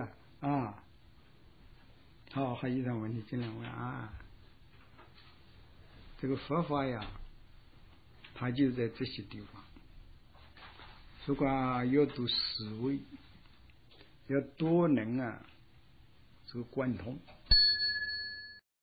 好，还有一个问题尽量问这个佛法呀，它就在这些地方。如果要读思维，要多能这个贯通。